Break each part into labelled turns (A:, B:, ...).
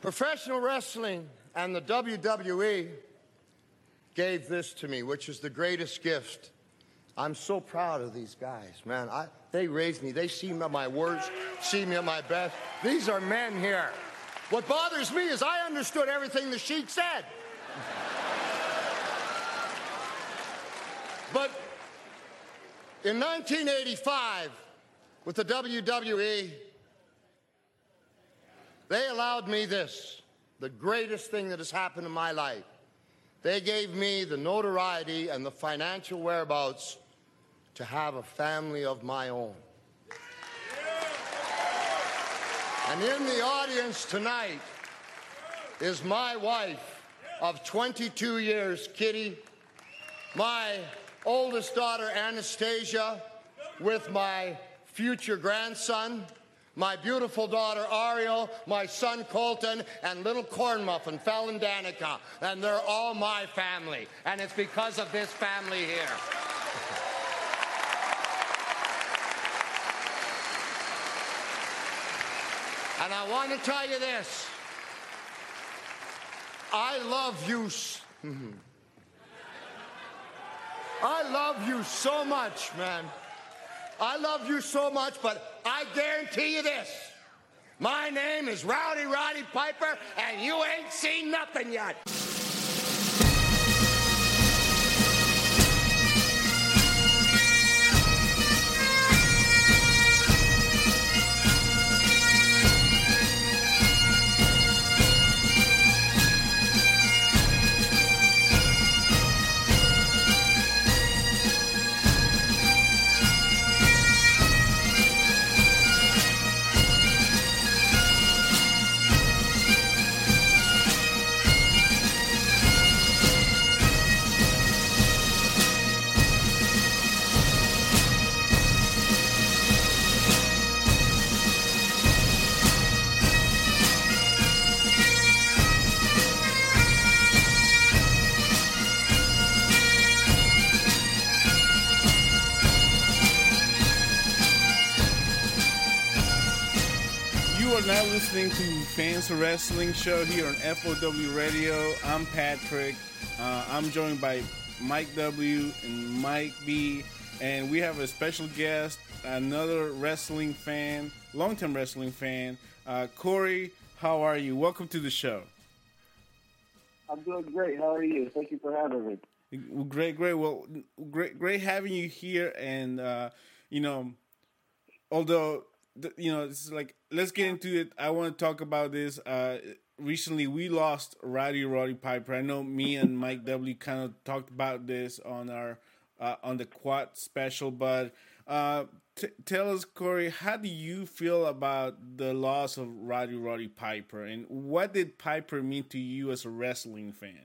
A: Professional wrestling and the WWE gave this to me, which is the greatest gift. I'm so proud of these guys, man. They raised me. They see me at my worst, see me at my best. These are men here. What bothers me is I understood everything the Sheik said. But in 1985, with the WWE, they allowed me this, the greatest thing that has happened in my life. They gave me the notoriety and the financial whereabouts to have a family of my own. And in the audience tonight is my wife of 22 years, Kitty, my oldest daughter, Anastasia, with my future grandson, my beautiful daughter, Ariel, my son, Colton, and little corn muffin, Fallon Danica. And they're all my family. And it's because of this family here. And I want to tell you this. I love you. I love you so much, man. I love you so much, but I guarantee you this. My name is Rowdy Roddy Piper, and you ain't seen nothing yet.
B: Now listening to Fans of Wrestling show here on FOW Radio. I'm Patrick. I'm joined by Mike W. and Mike B. And we have a special guest, another wrestling fan, long-term wrestling fan. Corey, how are you? Welcome to the show.
C: I'm doing great. How are you? Thank you for having me.
B: Great. Well, great having you here. And, although... it's like, let's get into it. I want to talk about this. Recently, we lost Rowdy Roddy Piper. I know me and Mike W. kind of talked about this on our on the Quad special, but tell us, Corey, how do you feel about the loss of Rowdy Roddy Piper, and what did Piper mean to you as a wrestling fan?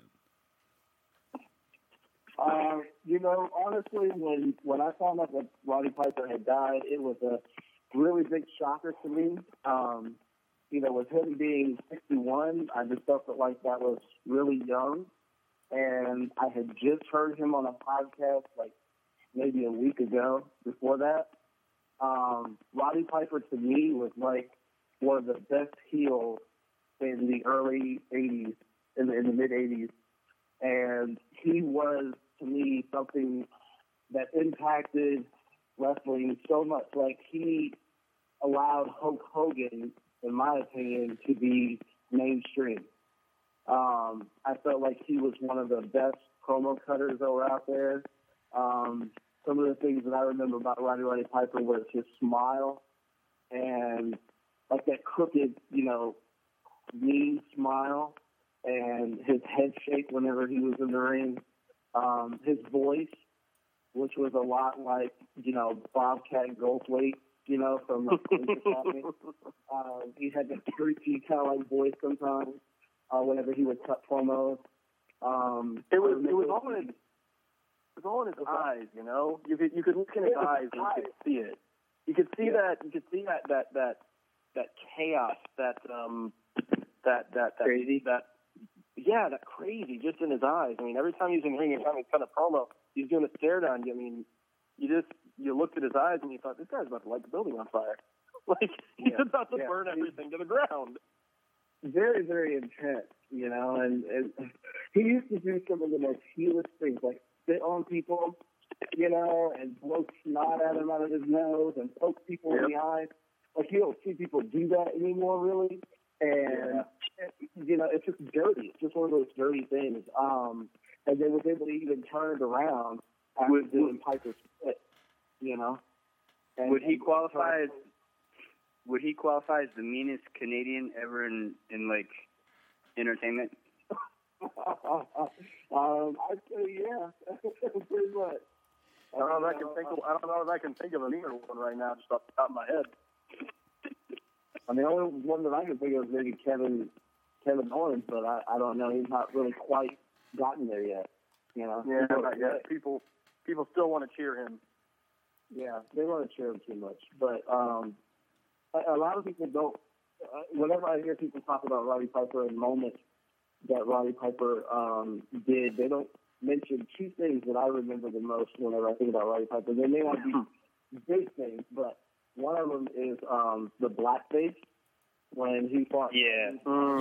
C: Honestly, when I found out that Roddy Piper had died, it was a really big shocker to me. With him being 61, I just felt like that was really young. And I had just heard him on a podcast like maybe a week ago before that. Roddy Piper to me was like one of the best heels in the early 80s, in the mid 80s. And he was, to me, something that impacted wrestling so much. Like, he allowed Hulk Hogan, in my opinion, to be mainstream. I felt like he was one of the best promo cutters that were out there. Some of the things that I remember about Roddy Piper was his smile and like that crooked, mean smile, and his head shake whenever he was in the ring. His voice, which was a lot like, Bobcat Goldthwait, from Police Academy. He had that creepy kind of like voice sometimes whenever he would cut promos.
D: It was all in his eyes, You could look in his eyes and you could see it. You could see that. You could see that chaos, that
C: crazy.
D: That crazy just in his eyes. I mean, every time he's in the ring, every time he's cut a promo, he's doing a stare down. I mean, you looked at his eyes and you thought, this guy's about to light the building on fire. Like, he's about to burn everything to the ground.
C: very, very intense, you know, and he used to do some of the most heelish things, like spit on people, you know, and blow snot at him out of his nose and poke people in the eyes. Like, you don't see people do that anymore, really. And, you know, it's just dirty. It's just one of those dirty things. And they was able to even turn it around after doing Piper's split, you know. And,
E: would he qualify as the meanest Canadian ever in like entertainment?
C: I'd say yeah, pretty much.
D: I don't know if I can think of a meaner one right now, just off the top of my head.
C: I mean, the only one that I can think of is maybe Kevin Owens, but I don't know. He's not really quite gotten there yet. You know.
D: Yeah, not yet. People still want to cheer him.
C: Yeah, they want to cheer him too much, but a lot of people don't. Whenever I hear people talk about Roddy Piper and moments that Roddy Piper did, they don't mention two things that I remember the most whenever I think about Roddy Piper. They may not be big things, but one of them is the blackface when he fought.
E: Yeah.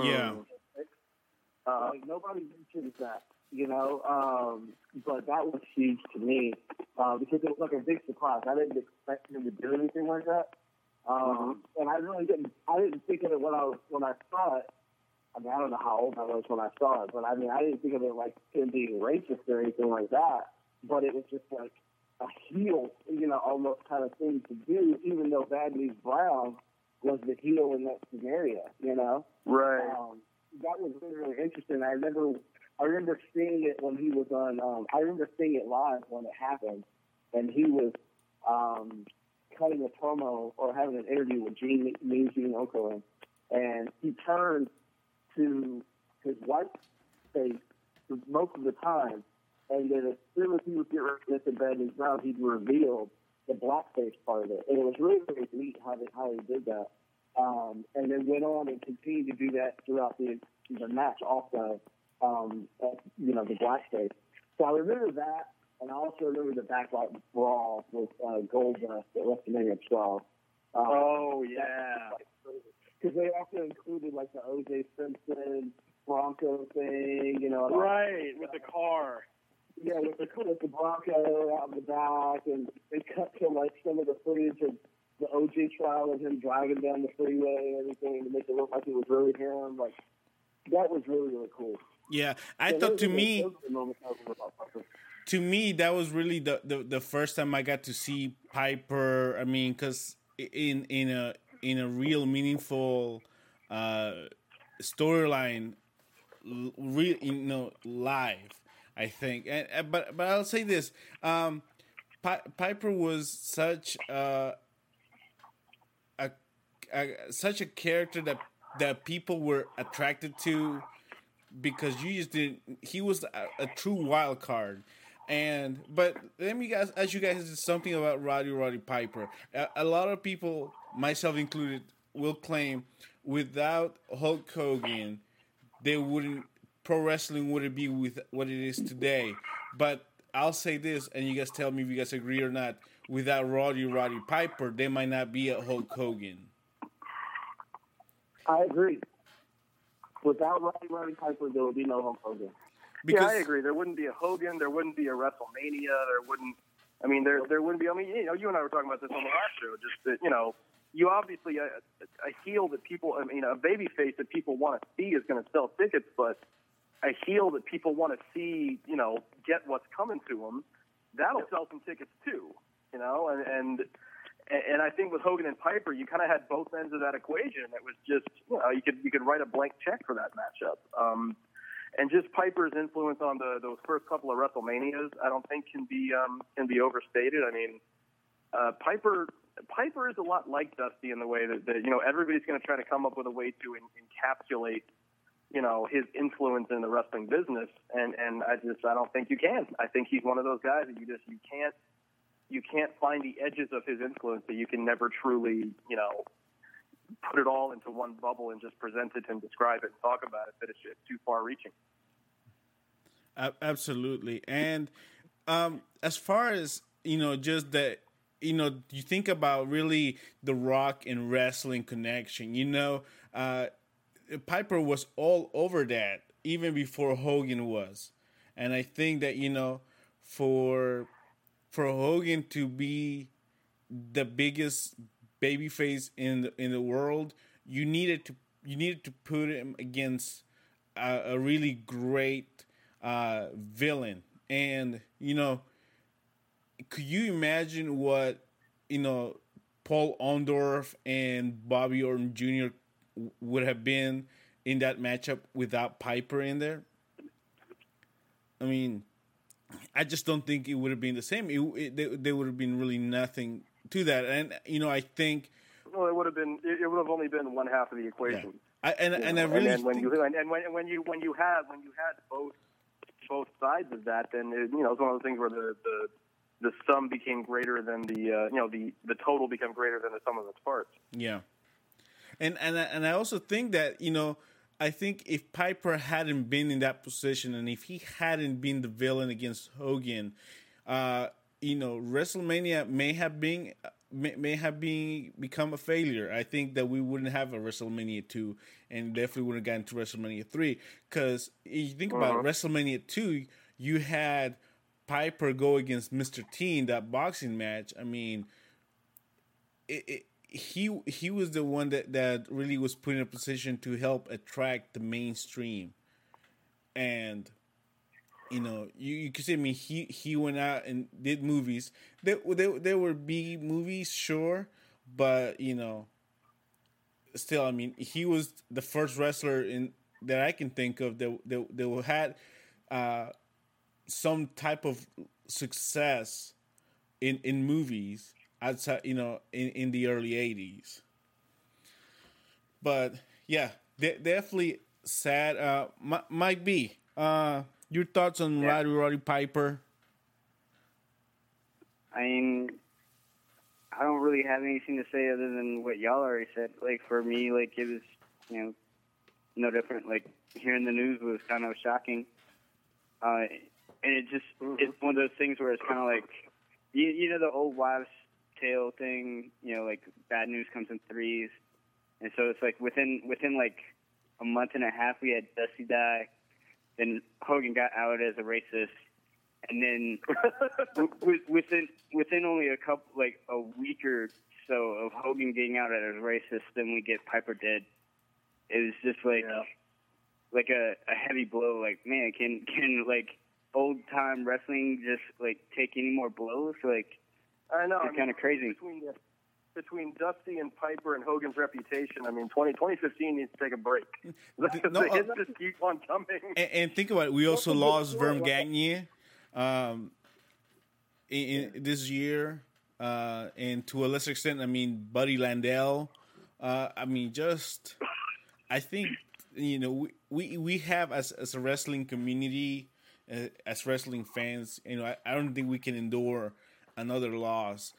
C: Like, nobody mentions that, you know, but that was huge to me because it was like a big surprise. I didn't expect him to do anything like that. And I really didn't think of it when I saw it. I mean, I don't know how old I was when I saw it, but I mean, I didn't think of it like him being racist or anything like that. But it was just like a heel, you know, almost kind of thing to do, even though Bad News Brown was the heel in that scenario, you know?
D: Right.
C: That was really, really interesting. I remember seeing it when he was on, I remember seeing it live when it happened, and he was cutting a promo or having an interview with Gene Okerlund, and he turned to his wife's face most of the time, and then as soon as he would get ready to Bad News Brown, he'd reveal the blackface part of it. And it was really, really neat how he did that. And then went on and continued to do that throughout the match also, you know, the blackface. So I remember that, and I also remember the Backlot Brawl with Goldust at WrestleMania 12.
D: Oh, yeah.
C: Because they also included, like, the O.J. Simpson Bronco thing, you know.
D: Right, with the car.
C: Yeah, with the Bronco out in the back, and they cut to, like, some of the footage of the O.J. trial of him driving down the freeway and everything to make it look like it was really him. Like, that was really, really cool.
B: Yeah, I thought to me, that was really the first time I got to see Piper. I mean, because in a real meaningful storyline, live. I think, but I'll say this: Piper was such such a character that people were attracted to because you just didn't. He was a true wild card. But let me ask you guys something about Roddy Piper. A lot of people, myself included, will claim without Hulk Hogan, pro wrestling wouldn't be with what it is today. But I'll say this, and you guys tell me if you guys agree or not. Without Roddy Piper, there might not be a Hulk Hogan.
C: I agree. Without Roddy Piper, there would be no Hulk Hogan.
D: Yeah, I agree. There wouldn't be a Hogan. There wouldn't be a WrestleMania. There wouldn't be. I mean, you know, you and I were talking about this on the last show. Just that, you know, you obviously a heel that people. I mean, a baby face that people want to see is going to sell tickets, but a heel that people want to see, you know, get what's coming to them, that'll sell some tickets too. You know, and I think with Hogan and Piper, you kind of had both ends of that equation. It was just, you know, you could write a blank check for that matchup. And just Piper's influence on those first couple of WrestleManias, I don't think can be overstated. I mean, Piper is a lot like Dusty in the way that you know, everybody's going to try to come up with a way to encapsulate, you know, his influence in the wrestling business, and I don't think you can. I think he's one of those guys that you can't find the edges of his influence, that you can never truly, you know, put it all into one bubble and just present it and describe it and talk about it, that it's just too far reaching.
B: Absolutely. And as far as, you know, just that, you know, you think about really the Rock and wrestling connection, you know, Piper was all over that even before Hogan was, and I think that for Hogan to be the biggest babyface in the world, you needed to put him against a really great villain, and could you imagine what Paul Orndorff and Bobby Orton Jr. would have been in that matchup without Piper in there? I mean, I just don't think it would have been the same. There would have been really nothing to that, and I think.
D: Well, it would have been. It would have only been one half of the equation.
B: Yeah. I really.
D: And then when you had both sides of that, then it's one of those things where the sum became greater than the total became greater than the sum of its parts.
B: Yeah, and I also think that I think if Piper hadn't been in that position and if he hadn't been the villain against Hogan, WrestleMania may have become a failure. I think that we wouldn't have a WrestleMania 2 and definitely wouldn't have gotten to WrestleMania 3, because if you think about WrestleMania 2, you had Piper go against Mr. T in that boxing match. I mean, he was the one that really was put in a position to help attract the mainstream. And you could say, I mean, he went out and did movies. There were B movies, sure, but still, I mean, he was the first wrestler that I can think of that had some type of success in movies outside, in the early 80s. But yeah, definitely sad. Mike B, your thoughts on Roddy Piper?
E: I mean, I don't really have anything to say other than what y'all already said. Like, for me, like, it was, no different. Like, hearing the news was kind of shocking. And it's one of those things where it's kind of like, the old wives' tale thing, like, bad news comes in threes. And so it's like within like a month and a half, we had Dusty die. Then Hogan got outed as a racist, and then within only a week or so of Hogan getting outed as a racist, then we get Piper dead. It was just like a heavy blow. Like, man, can like old time wrestling just like take any more blows? Like,
D: I know,
E: it's kind of crazy.
D: Between Dusty and Piper and Hogan's reputation, I mean, 2015 needs to take a break. The hits just keep on coming.
B: And think about it. We also lost Vern Gagne in this year, and to a lesser extent, I mean, Buddy Landel. I mean, I think we have as a wrestling community, as wrestling fans, I don't think we can endure another loss.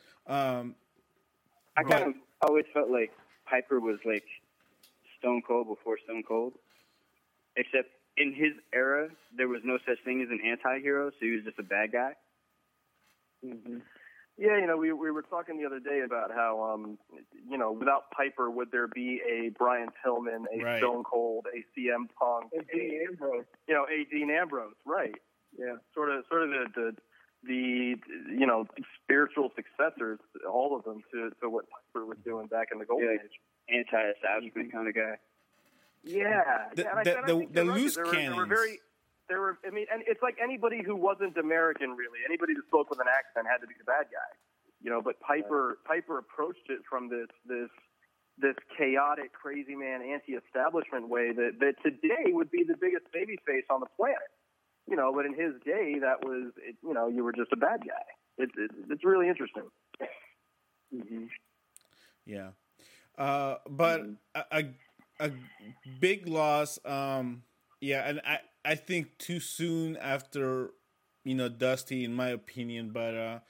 E: I kind of always felt like Piper was like Stone Cold before Stone Cold, except in his era, there was no such thing as an anti-hero, so he was just a bad guy.
D: Mm-hmm. Yeah, we were talking the other day about how, without Piper, would there be a Brian Pillman, a Stone Cold, a CM Punk,
C: a Dean Ambrose?
D: A Dean Ambrose, right? Yeah, sort of the spiritual successors, all of them, to what Piper was doing back in the Golden Age.
E: Anti-establishment kind of guy.
D: Yeah,
B: the loose cannons.
D: There were. I mean, and it's like anybody who wasn't American, really. Anybody who spoke with an accent had to be the bad guy, But Piper approached it from this chaotic, crazy man, anti-establishment way that today would be the biggest babyface on the planet. But in his day, that was, you were just a bad guy. It's really interesting.
C: Mm-hmm.
B: Yeah. But a big loss. And I think too soon after, Dusty, in my opinion. But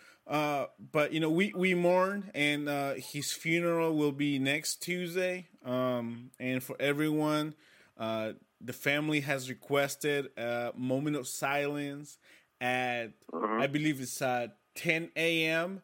B: we mourn, and his funeral will be next Tuesday. And for everyone, the family has requested a moment of silence at, I believe it's 10 a.m.,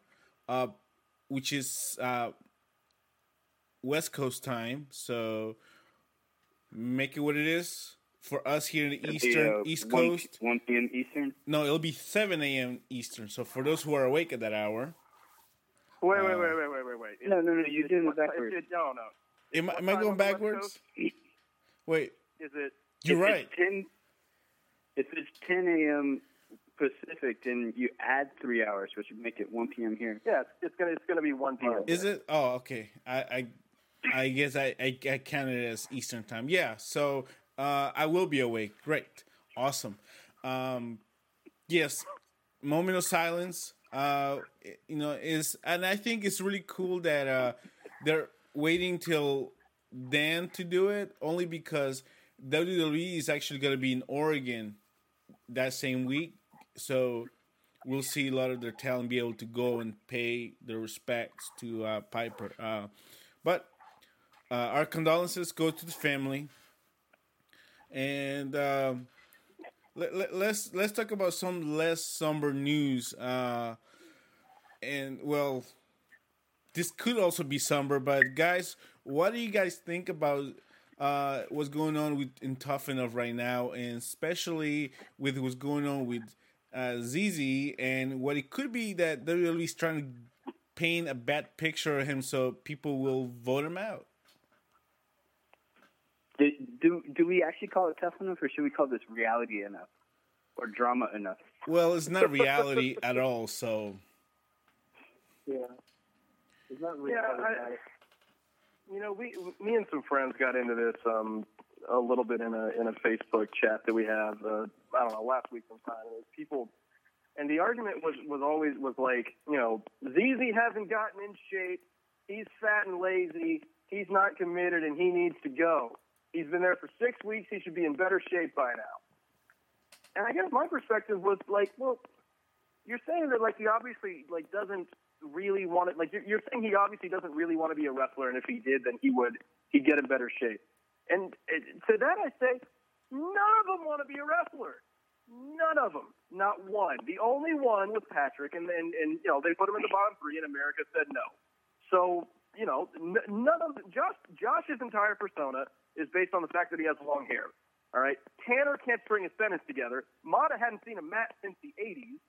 B: which is West Coast time. So make it what it is for us here in the East
E: 1
B: Coast.
E: 1 p.m. Eastern?
B: No, it'll be 7 a.m. Eastern. So for those who are awake at that hour.
D: Wait.
E: No, you're doing it backwards.
D: No.
B: Am
D: What
B: I
D: time
B: going
D: on the West
B: backwards?
D: Coast?
B: Wait,
D: Is it?
B: you're right.
E: If it's 10 a.m. Pacific, then you add 3 hours, which would make it 1 p.m. here.
D: Yeah, it's gonna be 1 p.m.
B: Is it? Oh, okay. I guess I counted it as Eastern time. Yeah, so I will be awake. Great. Awesome. Yes, moment of silence. And I think it's really cool that they're waiting till then to do it, only because WWE is actually going to be in Oregon that same week, so we'll see a lot of their talent be able to go and pay their respects to Piper. But our condolences go to the family, and let's talk about some less somber news. And well, this could also be somber, but guys, what do you guys think about what's going on in Tough Enough right now, and especially with what's going on with ZZ, and what it could be that WWE is trying to paint a bad picture of him so people will vote him out?
E: Do we actually call it Tough Enough, or should we call this reality enough or drama enough?
B: Well, it's not reality at all, so...
C: Yeah. It's not really
D: me and some friends got into this a little bit in a Facebook chat that we have. I don't know, last week sometime. And people, and the argument was always like, ZZ hasn't gotten in shape. He's fat and lazy. He's not committed, and he needs to go. He's been there for 6 weeks. He should be in better shape by now. And I guess my perspective was like, well, you're saying that he obviously doesn't really want it. You're saying he obviously doesn't really want to be a wrestler, and if he did, then he'd get in better shape. And to that I say, none of them want to be a wrestler. None of them, not one. The only one was Patrick, and they put him in the bottom three, and America said no. So none of Josh's entire persona is based on the fact that he has long hair. All right, Tanner can't string a sentence together. Mata hadn't seen a mat since the '80s.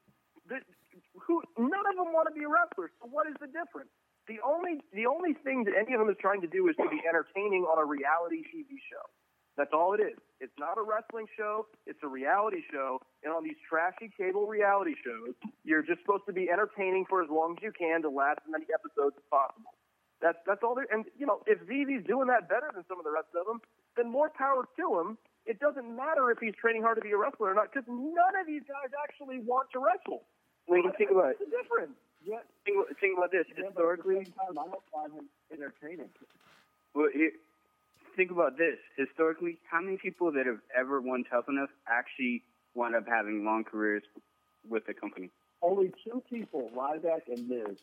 D: None of them want to be a wrestler. So what is the difference? The only thing that any of them is trying to do is to be entertaining on a reality TV show. That's all it is. It's not a wrestling show. It's a reality show. And on these trashy cable reality shows, you're just supposed to be entertaining for as long as you can to last as many episodes as possible. That's all there. And if ZZ's doing that better than some of the rest of them, then more power to him. It doesn't matter if he's training hard to be a wrestler or not, because none of these guys actually want to wrestle.
E: When you think about it,
C: the difference. Yeah.
E: Think about this. Historically,
C: I don't find him entertaining.
E: Well, think about this. Historically, how many people that have ever won Tough Enough actually wound up having long careers with the company?
C: Only two people, Ryback and Miz.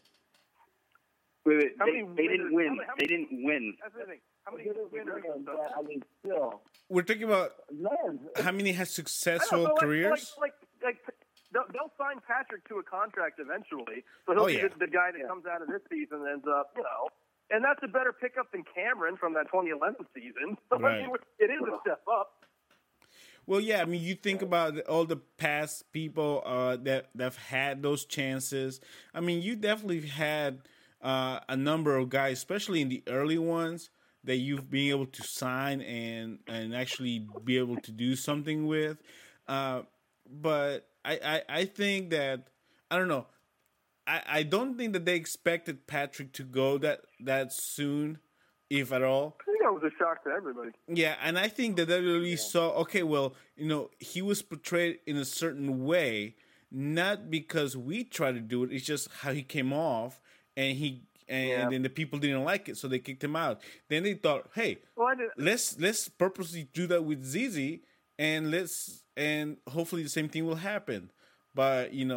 E: Wait. They didn't win. They didn't win.
D: That's the thing. How many winners?
C: I mean, still.
B: We're talking about
C: None.
B: how many has successful careers?
D: They'll sign Patrick to a contract eventually, so he'll be the guy that comes out of this season and ends up, and that's a better pickup than Cameron from that 2011 season. So
B: Right.
D: It is a step up.
B: Well, yeah, I mean, you think about all the past people that have had those chances. I mean, you definitely had a number of guys, especially in the early ones, that you've been able to sign and actually be able to do something with. But I think that, I don't know, I don't think that they expected Patrick to go that soon, if at all.
D: I think that was a shock to everybody.
B: Yeah, and I think that WWE saw, okay, well, he was portrayed in a certain way, not because we tried to do it, it's just how he came off, and then the people didn't like it, so they kicked him out. Then they thought, hey, let's purposely do that with ZZ, and hopefully the same thing will happen. But it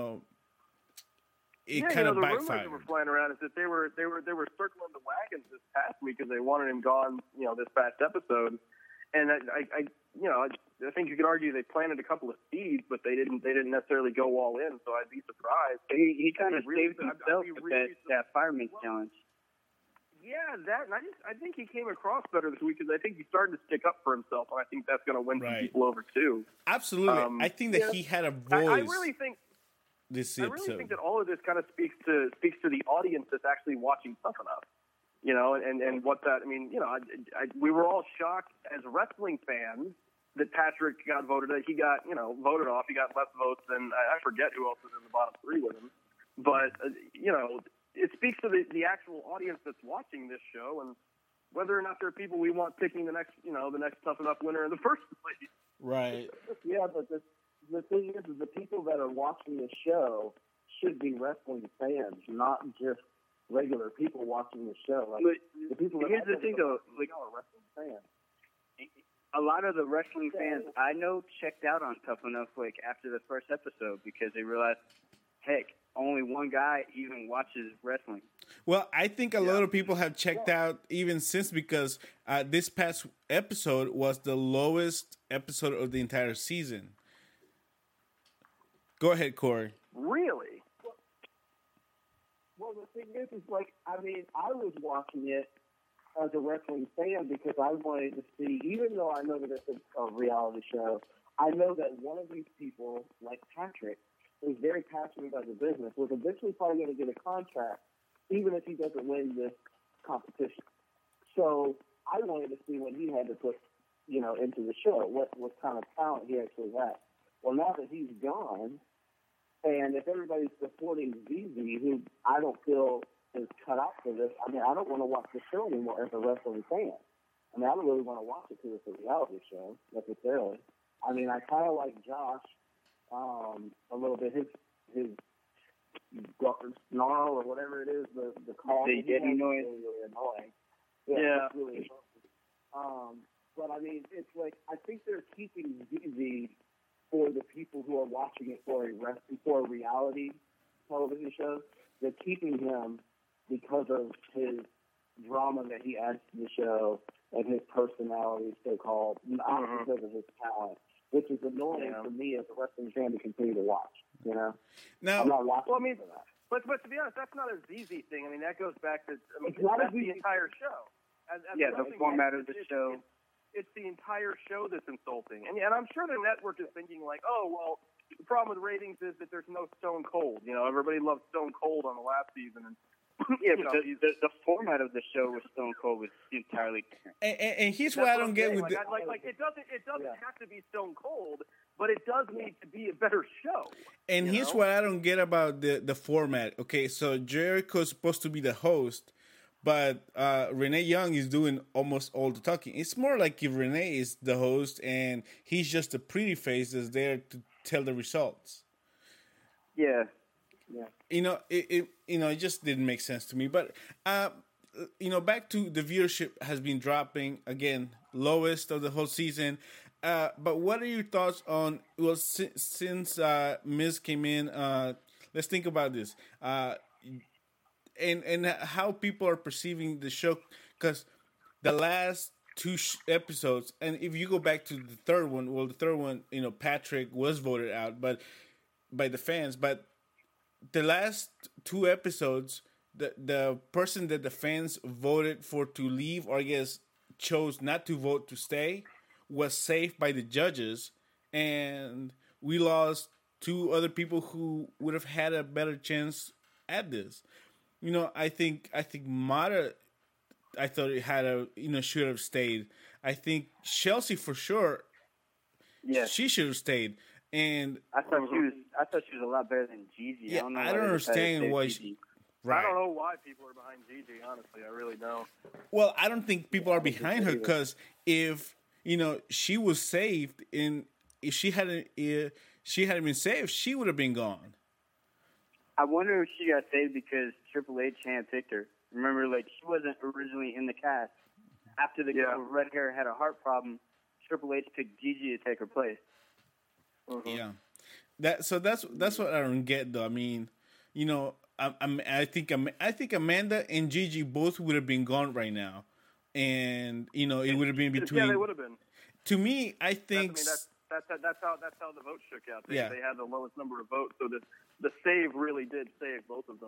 B: kind of
D: the
B: backfired.
D: rumors that were flying around is that they were circling the wagons this past week because they wanted him gone, this past episode. And I think you could argue they planted a couple of seeds, but they didn't necessarily go all in. So I'd be surprised.
E: He kind of saved himself with that fireman's challenge.
D: Yeah, that. And I think he came across better this week because I think he started to stick up for himself, and I think that's going to win some people over too.
B: Absolutely, I think that he had a voice.
D: I really think.
B: This
D: I really think that all of this kind of speaks to the audience that's actually watching Tough Enough. You know, and what that. I mean, you know, we were all shocked as wrestling fans that Patrick got voted. He got voted off. He got less votes than I forget who else was in the bottom three with him. But you know, it speaks to the actual audience that's watching this show and whether or not there are people we want picking the next Tough Enough winner in the first place.
B: Right.
C: Yeah, but the thing is the people that are watching the show should be wrestling fans, not just regular people watching the show. Like, the people
E: here's the thing, though, like
C: are wrestling fans.
E: A lot of the wrestling fans I know checked out on Tough Enough like after the first episode because they realized, heck, only one guy even watches wrestling.
B: Well, I think a lot of people have checked out even since because this past episode was the lowest episode of the entire season. Go ahead, Corey.
D: Really?
C: Well, the thing is like, I mean, I was watching it as a wrestling fan because I wanted to see, even though I know that it's a reality show, I know that one of these people, like Patrick, who's very passionate about the business, was eventually probably going to get a contract, even if he doesn't win this competition. So I wanted to see what he had to put, into the show, what kind of talent he actually had. Well, now that he's gone, and if everybody's supporting ZZ, who I don't feel is cut out for this, I mean, I don't want to watch the show anymore as a wrestling fan. I mean, I don't really want to watch it because it's a reality show, necessarily. I mean, I kind of like Josh a little bit. His snarl or whatever it is, the call.
E: The getting noise.
C: Really annoying.
D: Yeah.
C: It's really annoying. But I mean, it's like I think they're keeping ZZ for the people who are watching it for a reality television show. They're keeping him because of his drama that he adds to the show and his personality, so-called, not because of his talent, which is annoying for me as a wrestling fan to continue to watch.
B: Now,
C: I'm not watching
D: well, I mean,
C: for that.
D: But to be honest, that's not a ZZ thing. I mean, that goes back to that's
C: the
D: entire show. As
E: the format of the show.
D: It's the entire show that's insulting. And I'm sure the network is thinking like, oh, well, the problem with ratings is that there's no Stone Cold. Everybody loved Stone Cold on the last season. And,
E: but the format of the show with Stone Cold was entirely different.
B: And here's what I don't get with
D: it doesn't have to be Stone Cold, but it does need to be a better show.
B: And here's what I don't get about the format. Okay, so Jericho's supposed to be the host, but Renee Young is doing almost all the talking. It's more like if Renee is the host and he's just a pretty face that's there to tell the results.
E: Yeah.
B: It just didn't make sense to me. But back to the viewership has been dropping again, lowest of the whole season. But what are your thoughts on since Miz came in? Let's think about this. And how people are perceiving the show, because the last two episodes, and if you go back to the third one, Patrick was voted out, but by the fans. But the last two episodes, the person that the fans voted for to leave, or I guess chose not to vote to stay, was saved by the judges, and we lost two other people who would have had a better chance at this. I think Mata, I thought it had should have stayed. I think Chelsea for sure. Yeah, she should have stayed. And
E: I thought she was a lot better than Gigi.
B: Yeah, I don't understand why.
D: Right. I don't know why people are behind Gigi. Honestly, I really don't.
B: Well, I don't think people are behind her because if she was saved, and if she hadn't been saved, she would have been gone.
E: I wonder if she got saved because Triple H handpicked her. Remember, she wasn't originally in the cast. After the girl with red hair had a heart problem, Triple H picked Gigi to take her place.
B: Yeah, that's what I don't get though. I mean, I think Amanda and Gigi both would have been gone right now, and it would have been between.
D: Yeah, they would have been.
B: To me, I think
D: that's how the vote shook out. They had the lowest number of votes, so the save really did save both of them.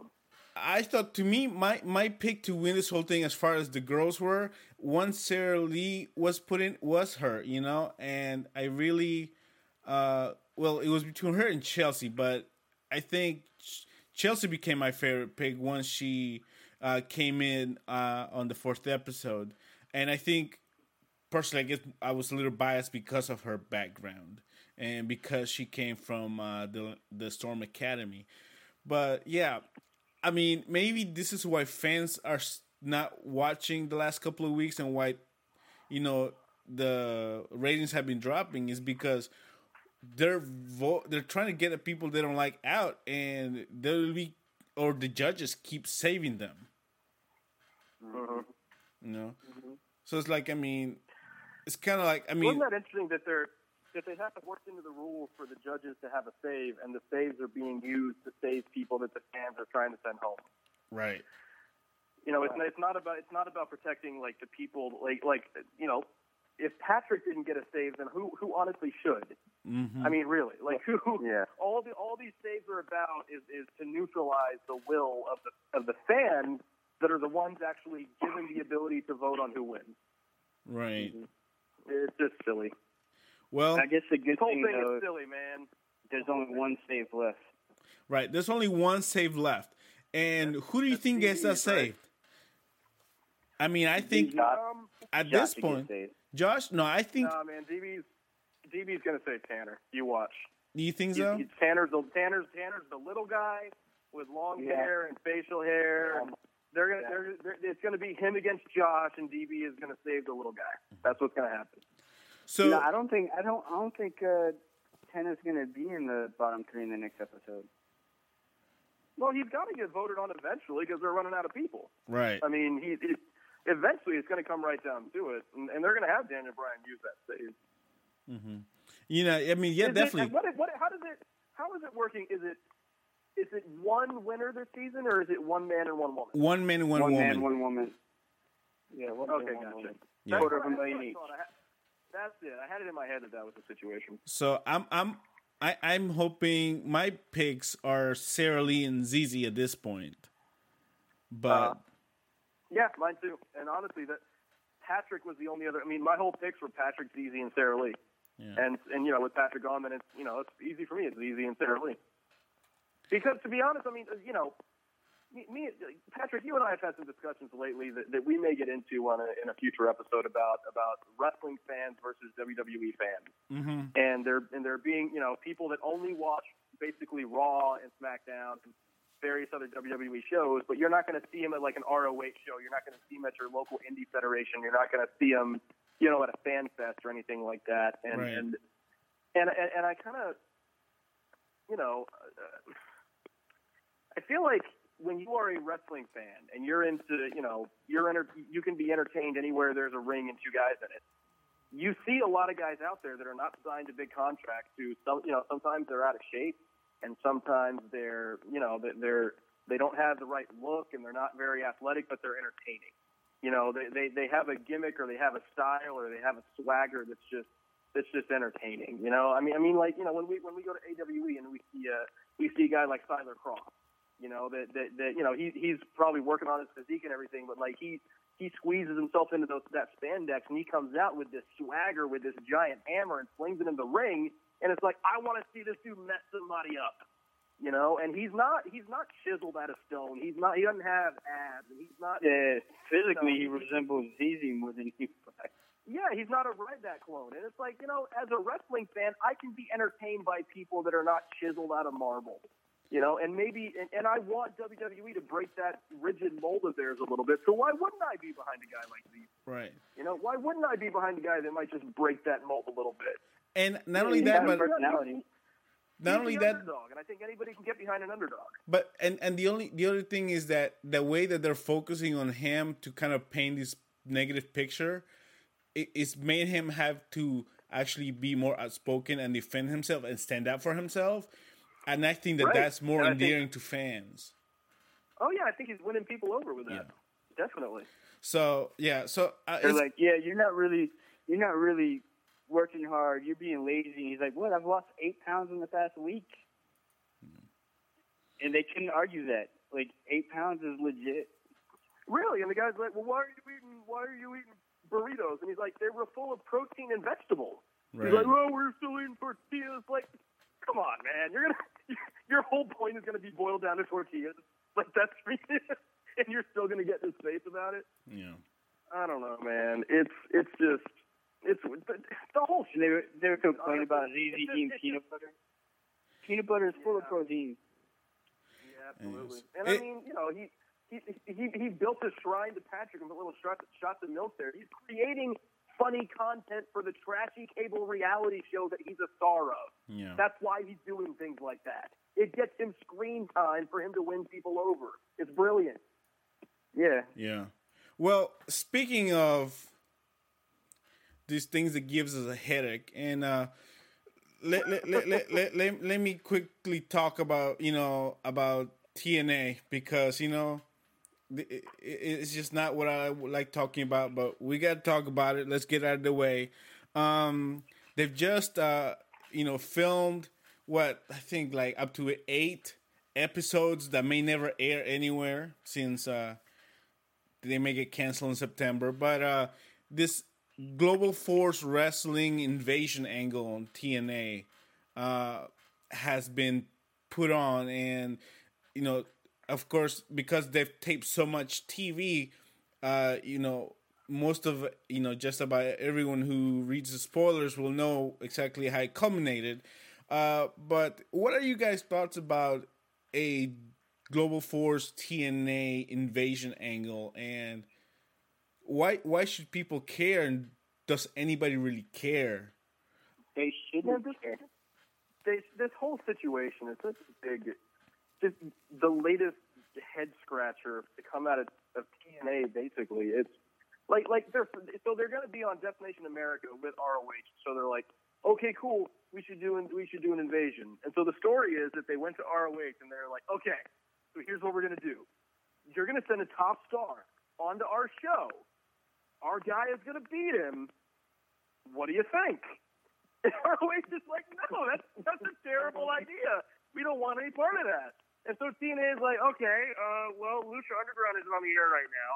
B: I thought, to me, my pick to win this whole thing, as far as the girls were, once Sarah Lee was put in, was her, you know, and I really, well, it was between her and Chelsea, but I think Chelsea became my favorite pick once she came in on the 4th episode, and I think personally, I guess I was a little biased because of her background and because she came from the Storm Academy, but yeah. I mean, maybe this is why fans are not watching the last couple of weeks, and why, you know, the ratings have been dropping, is because they're trying to get the people they don't like out, and the judges keep saving them.
D: Mm-hmm.
B: You know, so it's like, I mean, it's kind of like, I mean,
D: wasn't that interesting that they have to work into the rules for the judges to have a save, and the saves are being used to save people that the fans are trying to send home.
B: Right.
D: You know, it's not about protecting like the people, like you know, if Patrick didn't get a save, then who honestly should?
B: Mm-hmm.
D: I mean, really, like who?
E: Yeah.
D: All these saves are about is to neutralize the will of the fans that are the ones actually given the ability to vote on who wins.
B: Right.
D: It's just silly.
B: Well,
E: I guess the good
D: The whole
E: thing,
D: thing
E: though,
D: is silly, man.
E: there's only one save left.
B: right. There's only one save left, and who do you think gets that
D: DB's, right?
B: saved? I mean, I think at
E: Josh
B: this
E: should get
B: point,
E: saved.
B: Josh. No, I think.
D: Nah, man, DB's gonna save Tanner. You watch.
B: Do you think so?
D: Tanner's the little guy with long hair and facial hair. And it's gonna be him against Josh, and DB is gonna save the little guy. That's what's gonna happen.
B: So
E: No, I don't think Tanner's gonna be in the bottom 3 in the next episode.
D: Well, he's got to get voted on eventually because they're running out of people.
B: right.
D: I mean, eventually it's going to come right down to it, and they're going to have Daniel Bryan use that save.
B: Mm-hmm. You know, I mean, yeah, definitely.
D: How is it working? Is it one winner this season, or is it one man and one woman?
B: One man and one woman.
E: man, one woman.
C: Yeah,
D: Okay, gotcha.
B: Yeah.
D: That's
E: Quarter of a
D: what I
E: million each.
D: thought. That's it. I had it in my head that was the situation.
B: So I'm hoping my picks are Sarah Lee and ZZ at this point, but
D: Yeah, mine too. And honestly, that Patrick was the only other. I mean, my whole picks were Patrick, ZZ, and Sarah Lee.
B: yeah.
D: And you know, with Patrick on, then it's easy for me. It's ZZ and Sarah Lee. Because to be honest, I mean, you know, me, Patrick, you and I have had some discussions lately that we may get into in a future episode about wrestling fans versus WWE fans,
B: Mm-hmm.
D: and there being, you know, people that only watch basically Raw and SmackDown and various other WWE shows, but you're not going to see them at like an ROH show. You're not going to see them at your local indie federation. You're not going to see them, you know, at a fan fest or anything like that. And
B: Right.
D: and I kind of, you know, I feel like when you are a wrestling fan and you're into, you know, you can be entertained anywhere there's a ring and two guys in it. You see a lot of guys out there that are not signed to big contracts who, you know, sometimes they're out of shape, and sometimes they're, you know, they don't have the right look and they're not very athletic, but they're entertaining. You know, they have a gimmick or they have a style or they have a swagger that's just entertaining. You know, I mean, like, you know, when we go to AWE and we see a guy like Tyler Cross. You know, that you know, he's probably working on his physique and everything, but like he squeezes himself into that spandex and he comes out with this swagger, with this giant hammer, and slings it in the ring, and it's like, I want to see this dude mess somebody up. You know, and he's not chiseled out of stone. He doesn't have abs, and he's not.
E: Physically, he resembles ZZ more than he.
D: Yeah, he's not a Ryback clone, and it's like, you know, as a wrestling fan, I can be entertained by people that are not chiseled out of marble. You know, and maybe, and I want WWE to break that rigid mold of theirs a little bit. So why wouldn't I be behind a guy like these?
B: Right.
D: You know, why wouldn't I be behind a guy that might just break that mold a little bit?
B: And not only that, but
E: personality.
B: not only that,
D: underdog, and I think anybody can get behind an underdog.
B: but and the other thing is that the way that they're focusing on him to kind of paint this negative picture, it's made him have to actually be more outspoken and defend himself and stand up for himself. And I think that
D: Right.
B: that's more
D: And I
B: endearing to fans.
D: Oh yeah, I think he's winning people over with that.
B: Yeah.
D: Definitely.
B: So yeah, so
E: They're like, yeah, you're not really working hard. You're being lazy. And he's like, what? I've lost 8 pounds in the past week. And they couldn't argue that. like 8 pounds is legit.
D: Really? And the guy's like, well, why are you eating burritos? And he's like, they were full of protein and vegetables.
B: Right.
D: He's like, well, we're still eating tortillas. Like, come on, man. Your whole point is gonna be boiled down to tortillas. Like, that's and you're still gonna get in his face about it.
B: Yeah.
D: I don't know, man. It's just the whole shit.
E: They were complaining about ZZ eating peanut butter. Peanut butter is full of protein.
D: Yeah, absolutely. And I mean, you know, he built a shrine to Patrick and put little shots of milk there. He's creating funny content for the trashy cable reality show that he's a star of.
B: Yeah.
D: That's why he's doing things like that. It gets him screen time for him to win people over. It's brilliant.
E: Yeah.
B: Yeah. Well, speaking of these things that gives us a headache, and let me quickly talk about about TNA, because it's just not what I would like talking about, but we got to talk about it. Let's get out of the way. They've just filmed what I think like up to 8 episodes that may never air anywhere, since they may get canceled in September. But this Global Force Wrestling Invasion angle on TNA has been put on, and of course, because they've taped so much TV, most of just about everyone who reads the spoilers will know exactly how it culminated. But what are you guys' thoughts about a Global Force TNA invasion angle, and why should people care, and does anybody really care?
E: They shouldn't care.
D: This whole situation is such a big, just the latest head scratcher to come out of TNA. Basically, it's like they're going to be on Destination America with ROH. So they're like, okay, cool, we should do an invasion. And so the story is that they went to ROH and they're like, okay, so here's what we're going to do. You're going to send a top star onto our show. Our guy is going to beat him. What do you think? And ROH is like, no, that's a terrible idea. We don't want any part of that. And so TNA is like, okay, well, Lucha Underground is on the air right now.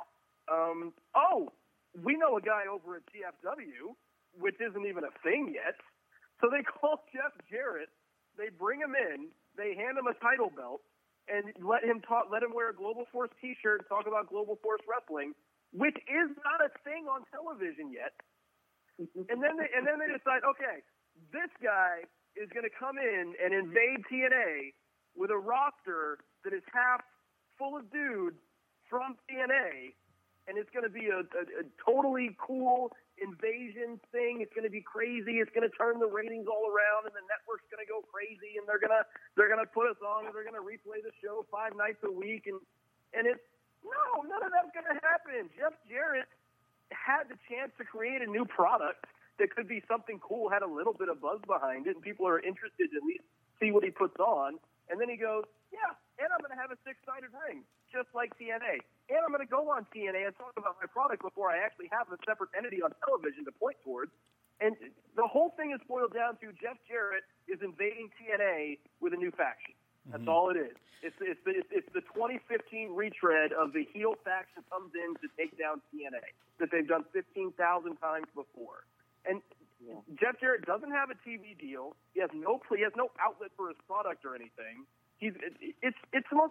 D: We know a guy over at GFW, which isn't even a thing yet. So they call Jeff Jarrett. They bring him in. They hand him a title belt and let him wear a Global Force T-shirt and talk about Global Force Wrestling, which is not a thing on television yet. And then they decide, okay, this guy is going to come in and invade TNA with a roster that is half full of dudes from TNA, and it's going to be a totally cool invasion thing. It's going to be crazy. It's going to turn the ratings all around, and the network's going to go crazy, and they're gonna put us on, and they're going to replay the show 5 nights a week, and it's no, none of that's going to happen. Jeff Jarrett had the chance to create a new product that could be something cool, had a little bit of buzz behind it, and people are interested to at least see what he puts on. And then he goes, yeah, and I'm going to have a 6-sided ring, just like TNA. And I'm going to go on TNA and talk about my product before I actually have a separate entity on television to point towards. And the whole thing is boiled down to Jeff Jarrett is invading TNA with a new faction. That's all it is. It's the 2015 retread of the heel faction comes in to take down TNA that they've done 15,000 times before. And Jeff Jarrett doesn't have a TV deal. He has no outlet for his product or anything. It's so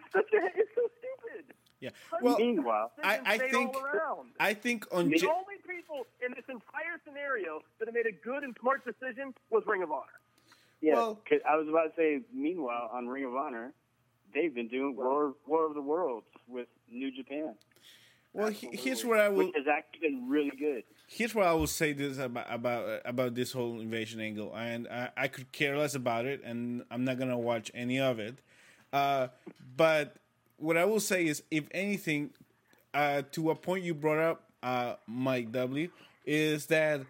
D: stupid.
B: Yeah. Well,
E: meanwhile,
B: I think on
D: the only people in this entire scenario that have made a good and smart decision was Ring of Honor.
E: Yeah, cause I was about to say, meanwhile, on Ring of Honor, they've been doing War of the Worlds with New Japan.
B: Well, here's where I will.
E: Which has actually been really good.
B: Here's where I will say this about this whole invasion angle, and I could care less about it, and I'm not gonna watch any of it. But what I will say is, if anything, to a point you brought up, Mike W, is that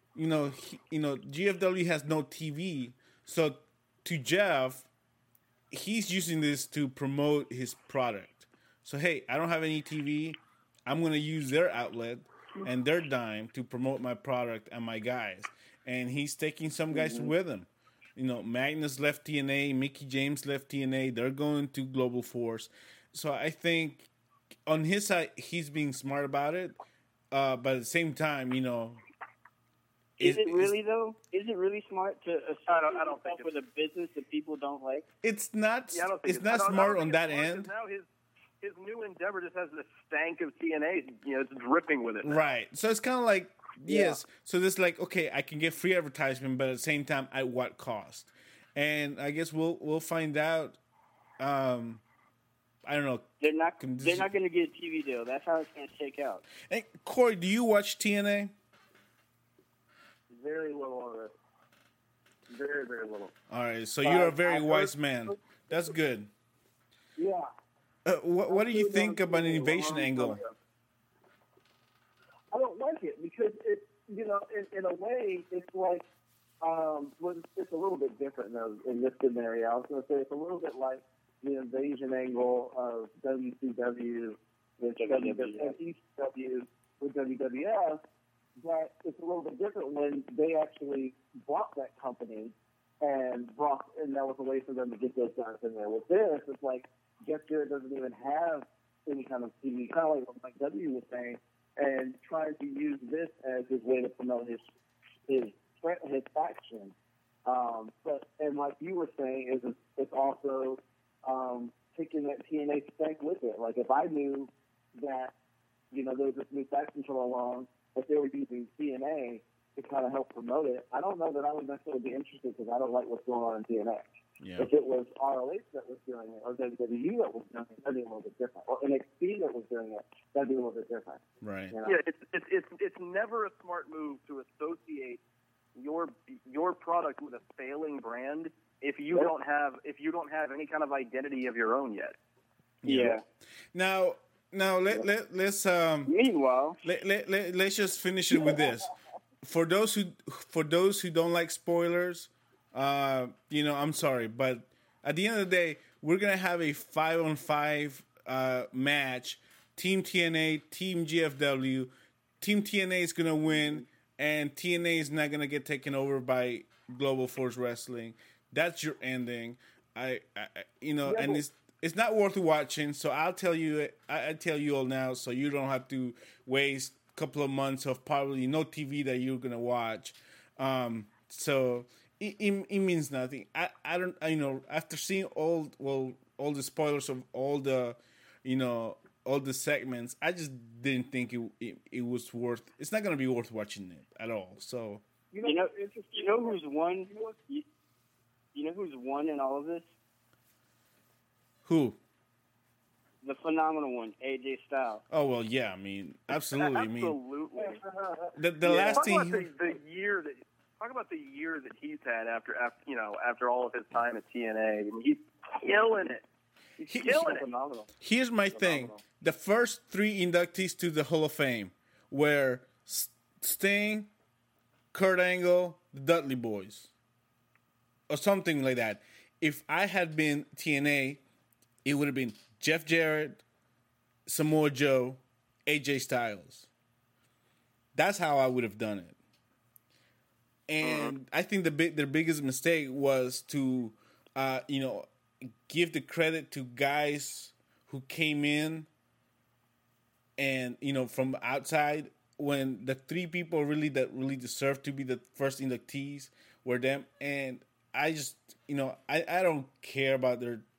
B: GFW has no TV, so to Jeff, he's using this to promote his product. So hey, I don't have any TV. I'm going to use their outlet and their dime to promote my product and my guys. And he's taking some guys with him. Magnus left TNA, Mickey James left TNA. They're going to Global Force. So I think on his side, he's being smart about it. But at the same time,
E: Is it really though? Is it really smart to
D: I don't think
E: with a business that people don't like?
B: it's not.
D: Yeah, I don't think
B: It's not smart on that end.
D: Now his new endeavor just has this stank of TNA. It's dripping with it now.
B: Right. So it's kind of like, yes. So this like, okay, I can get free advertisement, but at the same time, at what cost? And I guess we'll find out. I don't know.
E: They're not going to get a TV deal. That's how it's going to shake out.
B: Hey, Corey, do you watch TNA?
C: Very little of it. Very, very little.
B: All right. So you're a very wise man. That's good.
C: Yeah.
B: What do you think about an invasion angle?
C: I don't like it because it's, in a way, it's like, it's a little bit different though in this scenario. I was going to say it's a little bit like the invasion angle of WCW with WWF and ECW with WWF, but it's a little bit different when they actually bought that company and that was a way for them to get those guys in there. With this, it's like Jeff Jarrett doesn't even have any kind of TV, kind of like what Mike W was saying, and trying to use this as his way to promote his faction. But like you were saying, it's also taking that TNA stank with it. Like if I knew that there was this new faction coming along, that they were using TNA to kind of help promote it, I don't know that I would necessarily be interested because I don't like what's going on in TNA.
B: Yeah.
C: If it was ROH that was doing it, or WWE that was doing it, that'd be a little bit different. Or NXT that was doing it, that'd be a little bit different.
B: Right.
D: Yeah, it's never a smart move to associate your product with a failing brand if you don't have any kind of identity of your own yet.
E: Yeah.
B: Now let's
E: Meanwhile,
B: let's just finish it with this. For those who don't like spoilers, I'm sorry, but at the end of the day, we're gonna have a 5-on-5 match. Team TNA, Team GFW. Team TNA is gonna win, and TNA is not gonna get taken over by Global Force Wrestling. That's your ending. And it's not worth watching. So I'll tell you, I tell you all now, so you don't have to waste a couple of months of probably no TV that you're gonna watch. So it means nothing. I don't. After seeing all the spoilers of all the segments, I just didn't think it was worth. It's not gonna be worth watching it at all. So
E: you know who's won? You know who's won in all of this?
B: Who?
E: The phenomenal one, AJ Styles.
B: Oh well, yeah. I mean, absolutely.
D: Absolutely.
B: The last thing.
D: Talk about the year that he's had after all of his time at TNA. I mean, he's killing it. He's killing it.
E: Phenomenal.
B: Here's my thing: the first 3 inductees to the Hall of Fame were Sting, Kurt Angle, the Dudley Boys, or something like that. If I had been TNA, it would have been Jeff Jarrett, Samoa Joe, AJ Styles. That's how I would have done it. And I think their biggest mistake was to, give the credit to guys who came in and, from outside, when the 3 people that really deserved to be the first inductees were them. And I just, I don't care about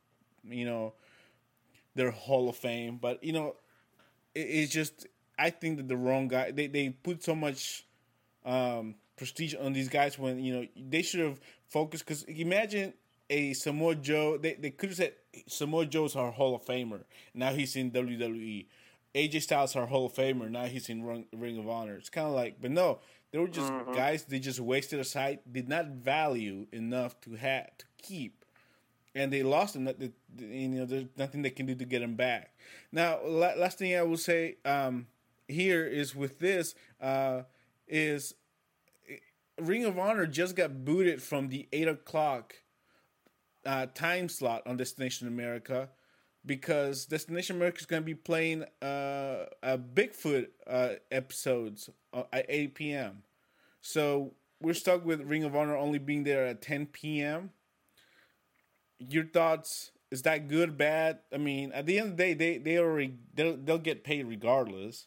B: their Hall of Fame, but it's just, I think that the wrong guy. They put so much prestige on these guys when they should have focused. Because imagine a Samoa Joe. They could have said Samoa Joe's our Hall of Famer. Now he's in WWE. AJ Styles our Hall of Famer. Now he's in Ring of Honor. It's kind of like, but no, they were just guys. They just wasted a site. Did not value enough to keep. And they lost him. There's nothing they can do to get him back. Now, last thing I will say here is with this is Ring of Honor just got booted from the 8 o'clock time slot on Destination America because Destination America is going to be playing Bigfoot episodes at 8 p.m. So we're stuck with Ring of Honor only being there at 10 p.m. Your thoughts is that good, bad? I mean, at the end of the day, they'll get paid regardless.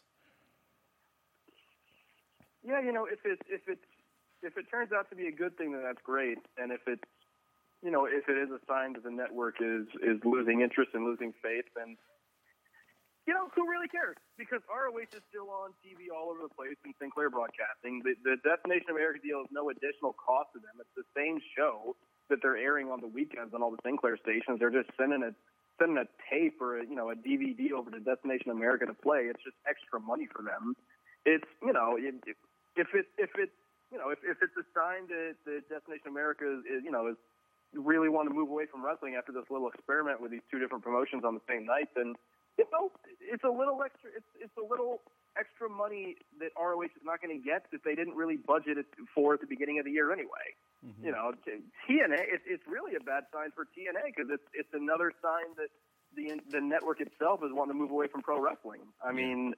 D: Yeah, if it turns out to be a good thing, then that's great. And if it is a sign that the network is losing interest and losing faith, then who really cares? Because ROH is still on TV all over the place in Sinclair Broadcasting. The Destination America deal is no additional cost to them. It's the same show that they're airing on the weekends on all the Sinclair stations. They're just sending a tape or a DVD over to Destination America to play. It's just extra money for them. It's if it's a sign that Destination America is really want to move away from wrestling after this little experiment with these two different promotions on the same night, then it's a little extra. It's a little extra money that ROH is not going to get that they didn't really budget it for at the beginning of the year anyway. Mm-hmm. TNA. It's really a bad sign for TNA because it's another sign that the network itself is wanting to move away from pro wrestling. I mean,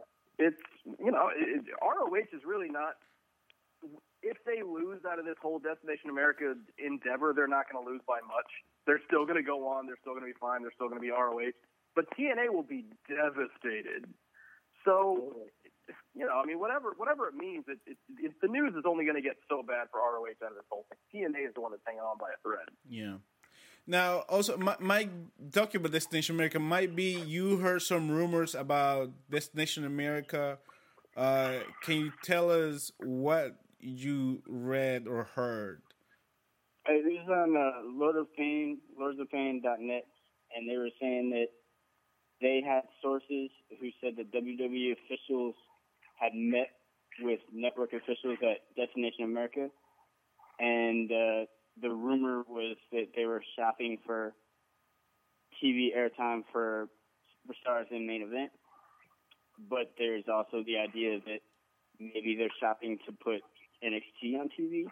D: ROH is really not. If they lose out of this whole Destination America endeavor, they're not going to lose by much. They're still going to go on. They're still going to be fine. They're still going to be ROH. But TNA will be devastated. So, whatever it means, the news is only going to get so bad for ROH out of this whole thing. TNA is the one that's hanging on by a thread.
B: Yeah. Now, also, Mike, talking about Destination America, might be you heard some rumors about Destination America. Can you tell us what you read or heard?
E: This is on lordsofpain.net, and they were saying that they had sources who said that WWE officials had met with network officials at Destination America, and the rumor was that they were shopping for TV airtime for Superstars in Main Event, but there's also the idea that maybe they're shopping to put NXT on TV,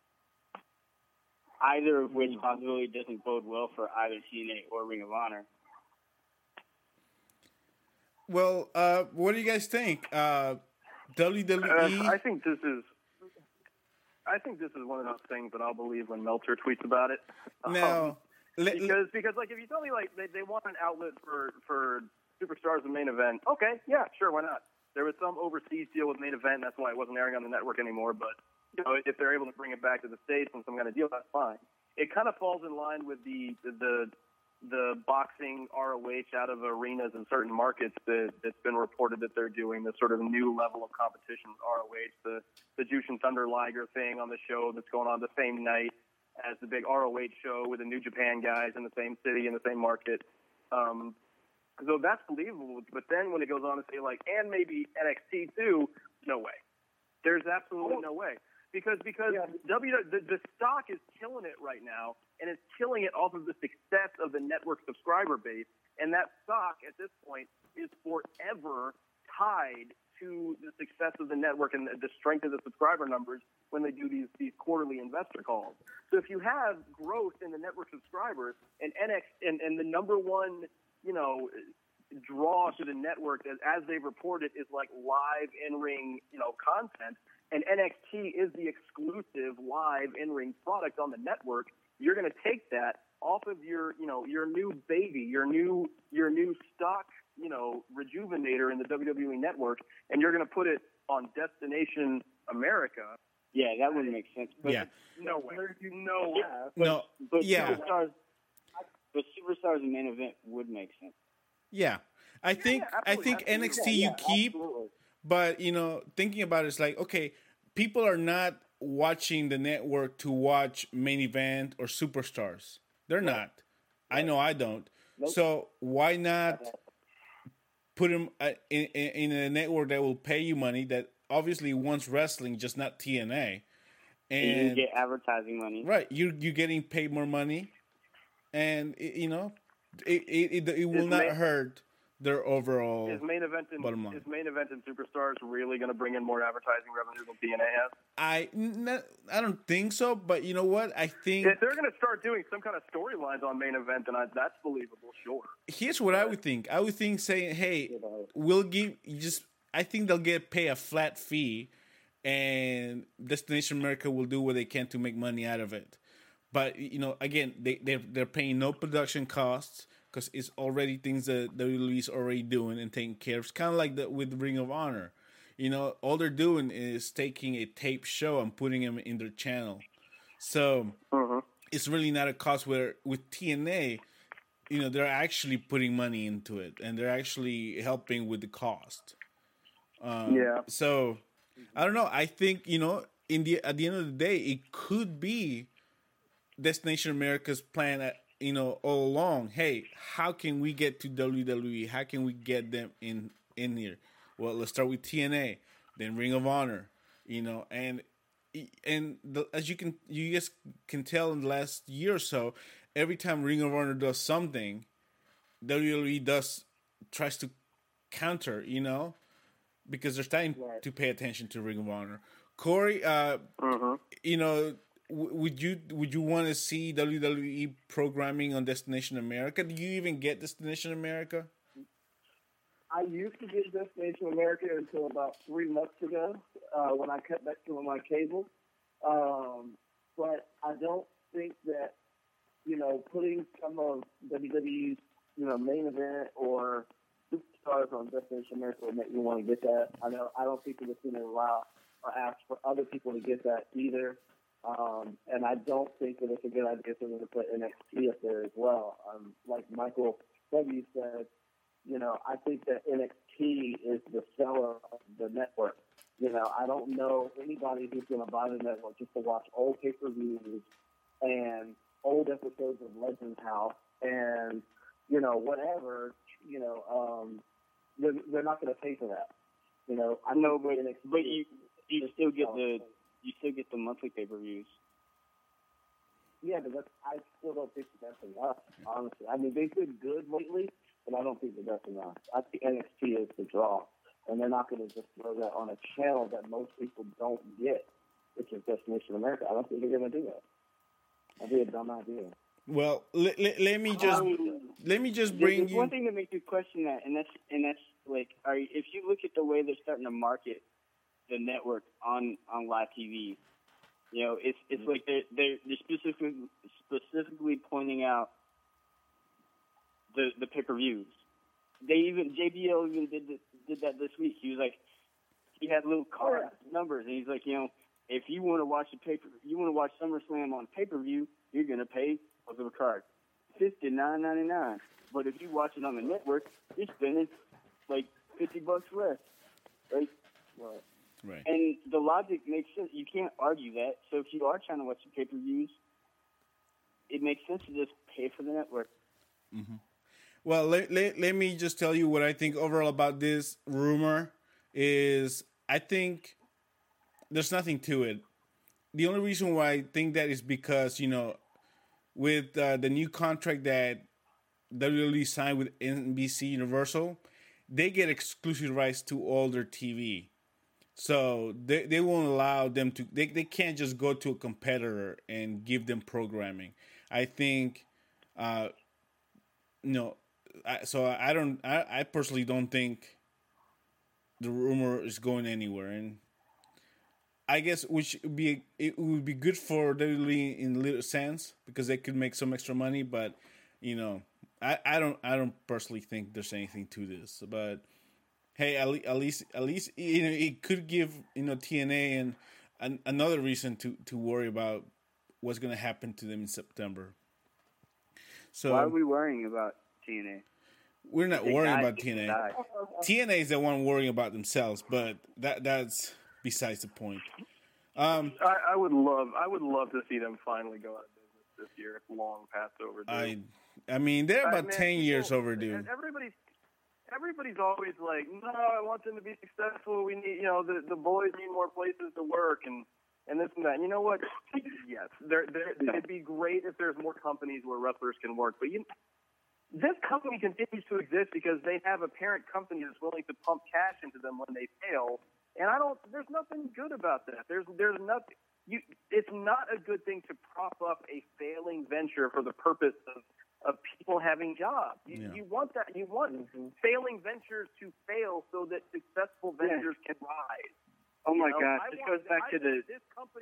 E: either of which possibly doesn't bode well for either TNA or Ring of Honor.
B: Well, what do you guys think? WWE.
D: I think this is one of those things that I'll believe when Meltzer tweets about it.
B: Now,
D: because like if you tell me like they want an outlet for Superstars and Main Event, okay, yeah, sure, why not? There was some overseas deal with Main Event, that's why it wasn't airing on the network anymore. But if they're able to bring it back to the States on some kind of deal, that's fine. It kind of falls in line with the boxing ROH out of arenas in certain markets that's been reported that they're doing this sort of new level of competition with ROH, the Jushin Thunder Liger thing on the show that's going on the same night as the big ROH show with the New Japan guys in the same city, in the same market. So that's believable. But then when it goes on to say, like, and maybe NXT too, no way. There's absolutely no way. Because the stock is killing it right now, and it's killing it off of the success of the network subscriber base. And that stock at this point is forever tied to the success of the network and the strength of the subscriber numbers when they do these quarterly investor calls. So if you have growth in the network subscribers and and the number one, draw to the network as they've reported is like live in-ring, content, and NXT is the exclusive live in-ring product on the network, you're going to take that off of your new baby, your new stock, rejuvenator in the WWE network, and you're going to put it on Destination America.
E: Yeah, that wouldn't make sense.
B: But yeah.
D: No way. No way.
E: But Superstars and Main Event would make sense.
B: Yeah. I think NXT you keep, absolutely. But, thinking about it, it's like, okay, people are not watching the network to watch Main Event or Superstars. They're not. I know I don't. Nope. So why not put them in a network that will pay you money, that obviously wants wrestling, just not TNA. And
E: you get advertising money.
B: Right. You're getting paid more money. And, it will not hurt their overall bottom line.
D: Is Main Event and Superstars really going to bring in more advertising revenue than TNA has?
B: I don't think so, but you know what? I think
D: if they're going to start doing some kind of storylines on Main Event, then that's believable, sure.
B: Here's what I would think. I would think saying, hey, we'll give I think they'll pay a flat fee, and Destination America will do what they can to make money out of it. But again, they're paying no production costs because it's already things that WWE's already doing and taking care of. It's kind of like that with Ring of Honor. All they're doing is taking a tape show and putting them in their channel. So it's really not a cost. Where with TNA, they're actually putting money into it and they're actually helping with the cost. So I don't know. I think at the end of the day, it could be Destination America's plan. All along. Hey, how can we get to WWE? How can we get them in here? Well, let's start with TNA, then Ring of Honor. As you guys can tell in the last year or so, every time Ring of Honor does something, WWE tries to counter. Because they're starting to pay attention to Ring of Honor. Corey, would you want to see WWE programming on Destination America? Do you even get Destination America?
C: I used to get Destination America until about 3 months ago when I cut back some of my cable. But I don't think that, putting some of WWE's, main event or superstars on Destination America would make me want to get that. I don't think it was going to allow or ask for other people to get that either. And I don't think that it's a good idea for them to put NXT up there as well. Like Michael W. said, I think that NXT is the seller of the network. I don't know anybody who's going to buy the network just to watch old pay-per-views and old episodes of Legends House and, whatever, they're not going to pay for that. I know, but
E: you still get the monthly pay-per-views.
C: Yeah, but I still don't think that's enough, honestly. I mean, they've been good lately, but I don't think that's enough. I think NXT is the draw, and they're not going to just throw that on a channel that most people don't get, which is Destination America. I don't think they're going to do that. That'd be a dumb idea.
B: Well, let me just bring
E: There's
B: you
E: one thing that makes you question that, and that's like, if you look at the way they're starting to market the network on live TV, it's like they're specifically pointing out the pay-per-views. JBL even did that this week. He was like, he had little card numbers, and he's like, if you want to watch SummerSlam on pay-per-view, you're gonna pay for the card $59.99. But if you watch it on the network, you're spending like $50 less, right?
B: right.
E: And the logic makes sense. You can't argue that. So if you are trying to watch the pay-per-views, it makes sense to just pay for the network.
B: Mm-hmm. Well, let me just tell you what I think overall about this rumor is I think there's nothing to it. The only reason why I think that is because, with the new contract that WWE signed with NBC Universal, they get exclusive rights to all their TV. So they won't allow them to, they can't just go to a competitor and give them programming. I think, I personally don't think the rumor is going anywhere. And I guess it would be good for WWE in a little sense because they could make some extra money, but I don't personally think there's anything to this. But hey, at least it could give TNA and another reason to worry about what's going to happen to them in September. So
E: why are we worrying about TNA?
B: We're not worrying about TNA. TNA is the one worrying about themselves, but that's besides the point.
D: I would love to see them finally go out of business this year. It's long past overdue.
B: I mean, they're about 10 years overdue.
D: Everybody's always like, no, I want them to be successful. We need, the boys need more places to work and this and that. And you know what? Yes, it'd be great if there's more companies where wrestlers can work. But this company continues to exist because they have a parent company that's willing to pump cash into them when they fail. And there's nothing good about that. There's nothing. It's not a good thing to prop up a failing venture for the purpose of people having jobs. You want that. You want failing ventures to fail so that successful ventures can rise.
E: Oh my gosh! This goes back to
D: this company.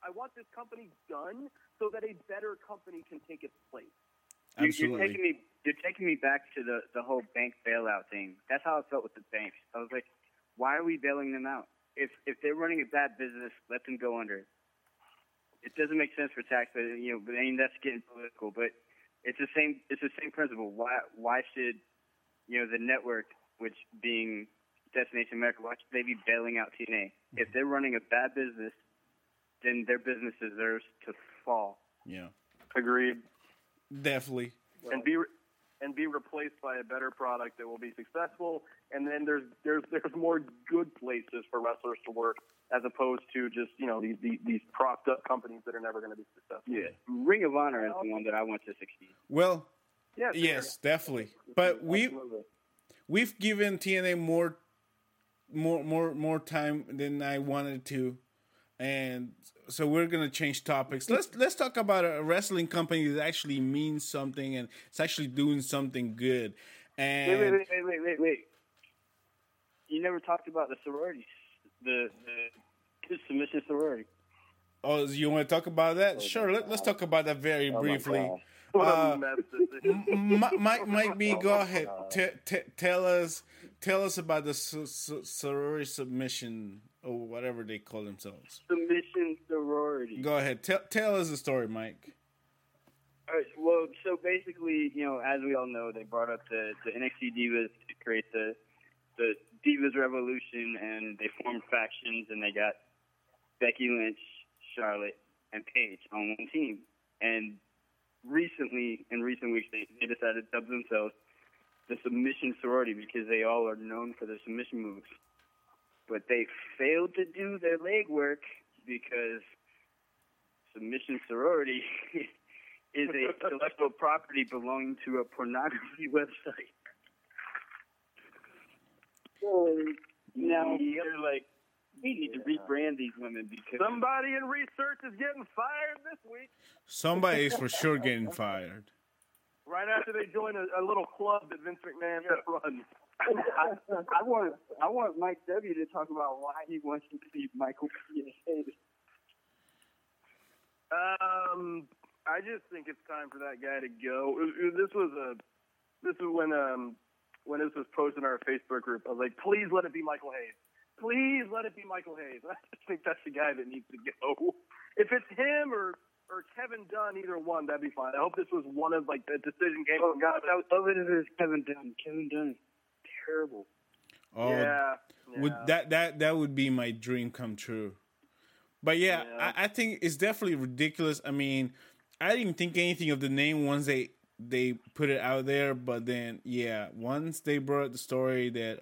D: I want this company done so that a better company can take its place.
B: Absolutely.
E: You're taking me back to the whole bank bailout thing. That's how I felt with the banks. I was like, why are we bailing them out? If they're running a bad business, let them go under. It doesn't make sense for taxpayers, but I mean that's getting political. But it's the same principle. Why should the network, which being Destination America, why should they be bailing out TNA? If they're running a bad business, then their business deserves to fall.
B: Yeah.
D: Agreed.
B: Definitely.
D: And be replaced by a better product that will be successful. And then there's more good places for wrestlers to work as opposed to just these propped up companies that are never going to be successful.
E: Yeah, Ring of Honor is the one that I want to succeed.
B: Well, yes, definitely. But we've given TNA more time than I wanted to, and so we're gonna change topics. Let's talk about a wrestling company that actually means something and it's actually doing something good. And
E: wait. You never talked about the sororities, the submission sorority.
B: Oh, you want to talk about that? Sure. Let's talk about that very briefly. Mike B, go ahead. Tell us about the sorority submission or whatever they call themselves.
E: Submission sorority.
B: Go ahead. Tell us the story, Mike.
E: All right. Well, so basically, as we all know, they brought up the NXT Divas to create the Divas Revolution, and they formed factions, and they got Becky Lynch, Charlotte, and Paige on one team. And in recent weeks, they decided to dub themselves the Submission Sorority because they all are known for their submission moves. But they failed to do their legwork because Submission Sorority is a intellectual property belonging to a pornography website. So now they're like, we need to rebrand these women because
D: somebody in research is getting fired this week.
B: Somebody is for sure getting fired.
D: Right after they join a little club that Vince McMahon runs.
E: I want Mike W. to talk about why he wants to see Michael P.
D: I just think it's time for that guy to go. This is when this was posted in our Facebook group. I was like, please let it be Michael Hayes. Please let it be Michael Hayes. I just think that's the guy that needs to go. If it's him or Kevin Dunn, either one, that'd be fine. I hope this was one of the decision games.
E: Oh God, that was Kevin Dunn. Kevin Dunn is terrible.
B: Oh,
D: yeah.
B: That would be my dream come true. But yeah. I think it's definitely ridiculous. I mean, I didn't think anything of the name once they put it out there, but then once they brought the story that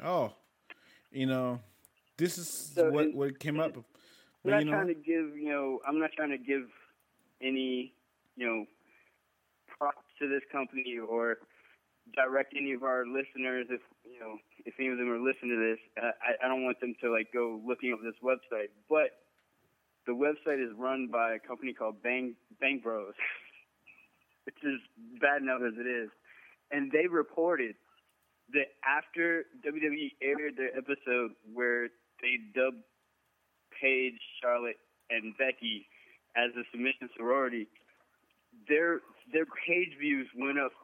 B: this is what came up. But,
E: I'm not trying to give any props to this company or direct any of our listeners if any of them are listening to this. I don't want them to go looking up this website, but the website is run by a company called Bang Bros, which is bad enough as it is. And they reported that after WWE aired their episode where they dubbed Paige, Charlotte, and Becky as the submission sorority, their page views went up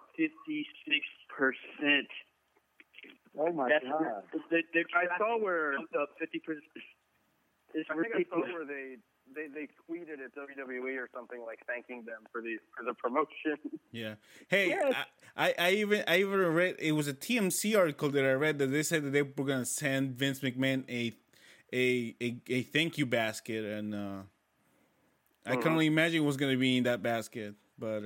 E: 56%.
C: Oh my God!
D: I saw where
E: jumped up 50%. It's
D: I think
E: ridiculous.
D: I saw where they tweeted at WWE or something thanking them for the promotion.
B: Yeah. Hey,
E: Yes.
B: I even read, it was a TMC article that I read that they said that they were gonna send Vince McMahon a thank you basket, and I can only imagine what's gonna be in that basket. But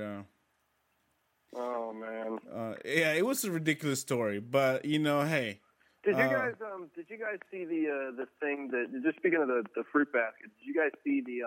D: Oh man!
B: it was a ridiculous story. But hey.
D: Did you guys see the thing that, just speaking of the fruit basket? Did you guys see the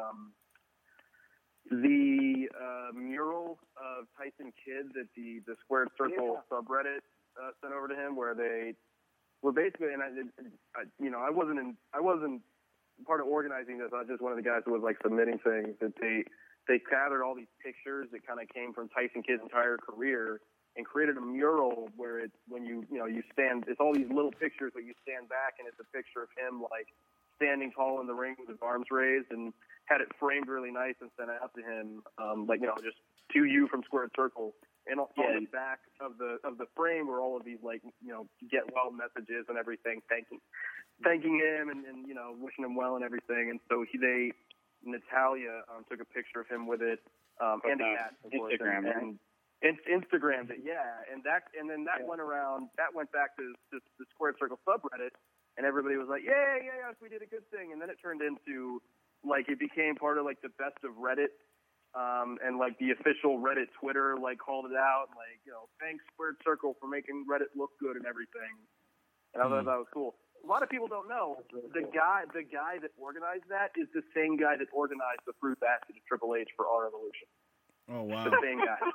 D: mural of Tyson Kidd that the Squared Circle subreddit sent over to him, where they were basically, and I wasn't part of organizing this. I was just one of the guys who was submitting things. That they gathered all these pictures that kind of came from Tyson Kidd's entire career and created a mural where when you stand, it's all these little pictures, but you stand back and it's a picture of him standing tall in the ring with his arms raised, and had it framed really nice and sent out to him, just to you from Squared Circle. And on the back of the frame were all of these get well messages and everything, thanking him and wishing him well and everything. And so Natalia took a picture of him with it and a cat, of course, and Instagrammed it, and then that went around. That went back to the Squared Circle subreddit, and everybody was like, yes, we did a good thing. And then it turned into it became part of the best of Reddit. And the official Reddit Twitter called it out, thanks Squared Circle for making Reddit look good and everything. And I thought that was cool. A lot of people don't know the guy that organized that is the same guy that organized the fruit basket of Triple H for Our Evolution.
B: Oh wow!
D: The same guy.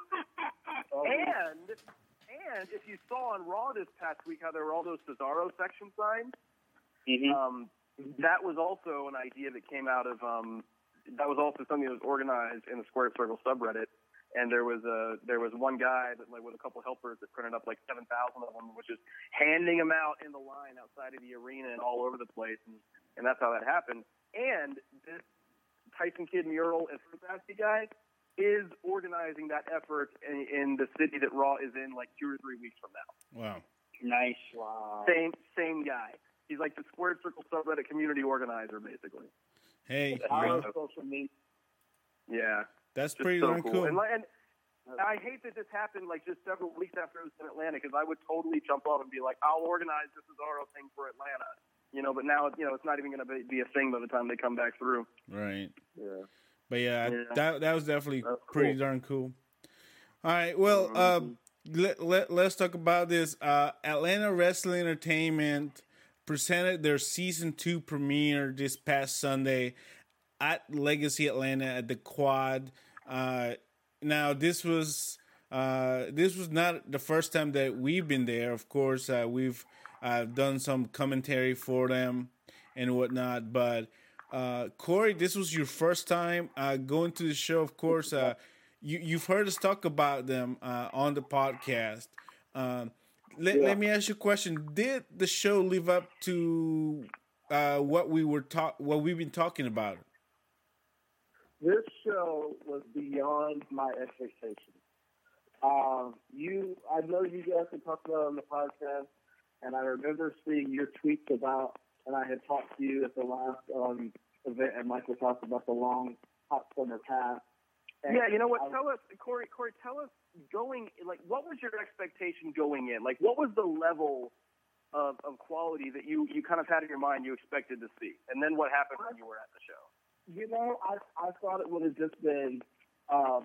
D: And if you saw on Raw this past week how there were all those Cesaro section signs, that was also an idea that came out of. That was also something that was organized in the Squared Circle subreddit, and there was one guy that with a couple helpers that printed up 7,000 of them, which is handing them out in the line outside of the arena and all over the place, and that's how that happened. And this Tyson Kidd mural and fruit basket guy is organizing that effort in the city that Raw is in 2 or 3 weeks from now.
B: Wow,
E: nice. Wow.
D: Same guy. He's the Squared Circle subreddit community organizer, basically.
B: Hey,
C: social media.
D: Yeah,
B: that's
D: just
B: pretty
D: so
B: darn cool.
D: And I hate that this happened just several weeks after it was in Atlanta, because I would totally jump on and be like, I'll organize this Cesaro thing for Atlanta. But now it's not even going to be a thing by the time they come back through.
B: Right.
C: Yeah.
B: But that was definitely pretty darn cool. All right, well, let's talk about this. Atlanta Wrestling Entertainment presented their season 2 premiere this past Sunday at Legacy Atlanta at the Quad. Now this was not the first time that we've been there. Of course, we've done some commentary for them and whatnot. But Corey, this was your first time going to the show. Of course, you've heard us talk about them on the podcast. Let me ask you a question. Did the show live up to what we've been talking about?
C: This show was beyond my expectations. I know you guys had talked about it on the podcast, and I remember seeing your tweets about, and I had talked to you at the last event, and Michael talked about the long hot summer pass. And
D: you know what? Tell us, Corey, tell us what was your expectation going in? What was the level of quality that you kind of had in your mind you expected to see? And then what happened when you were at the show?
C: I thought it would have just been a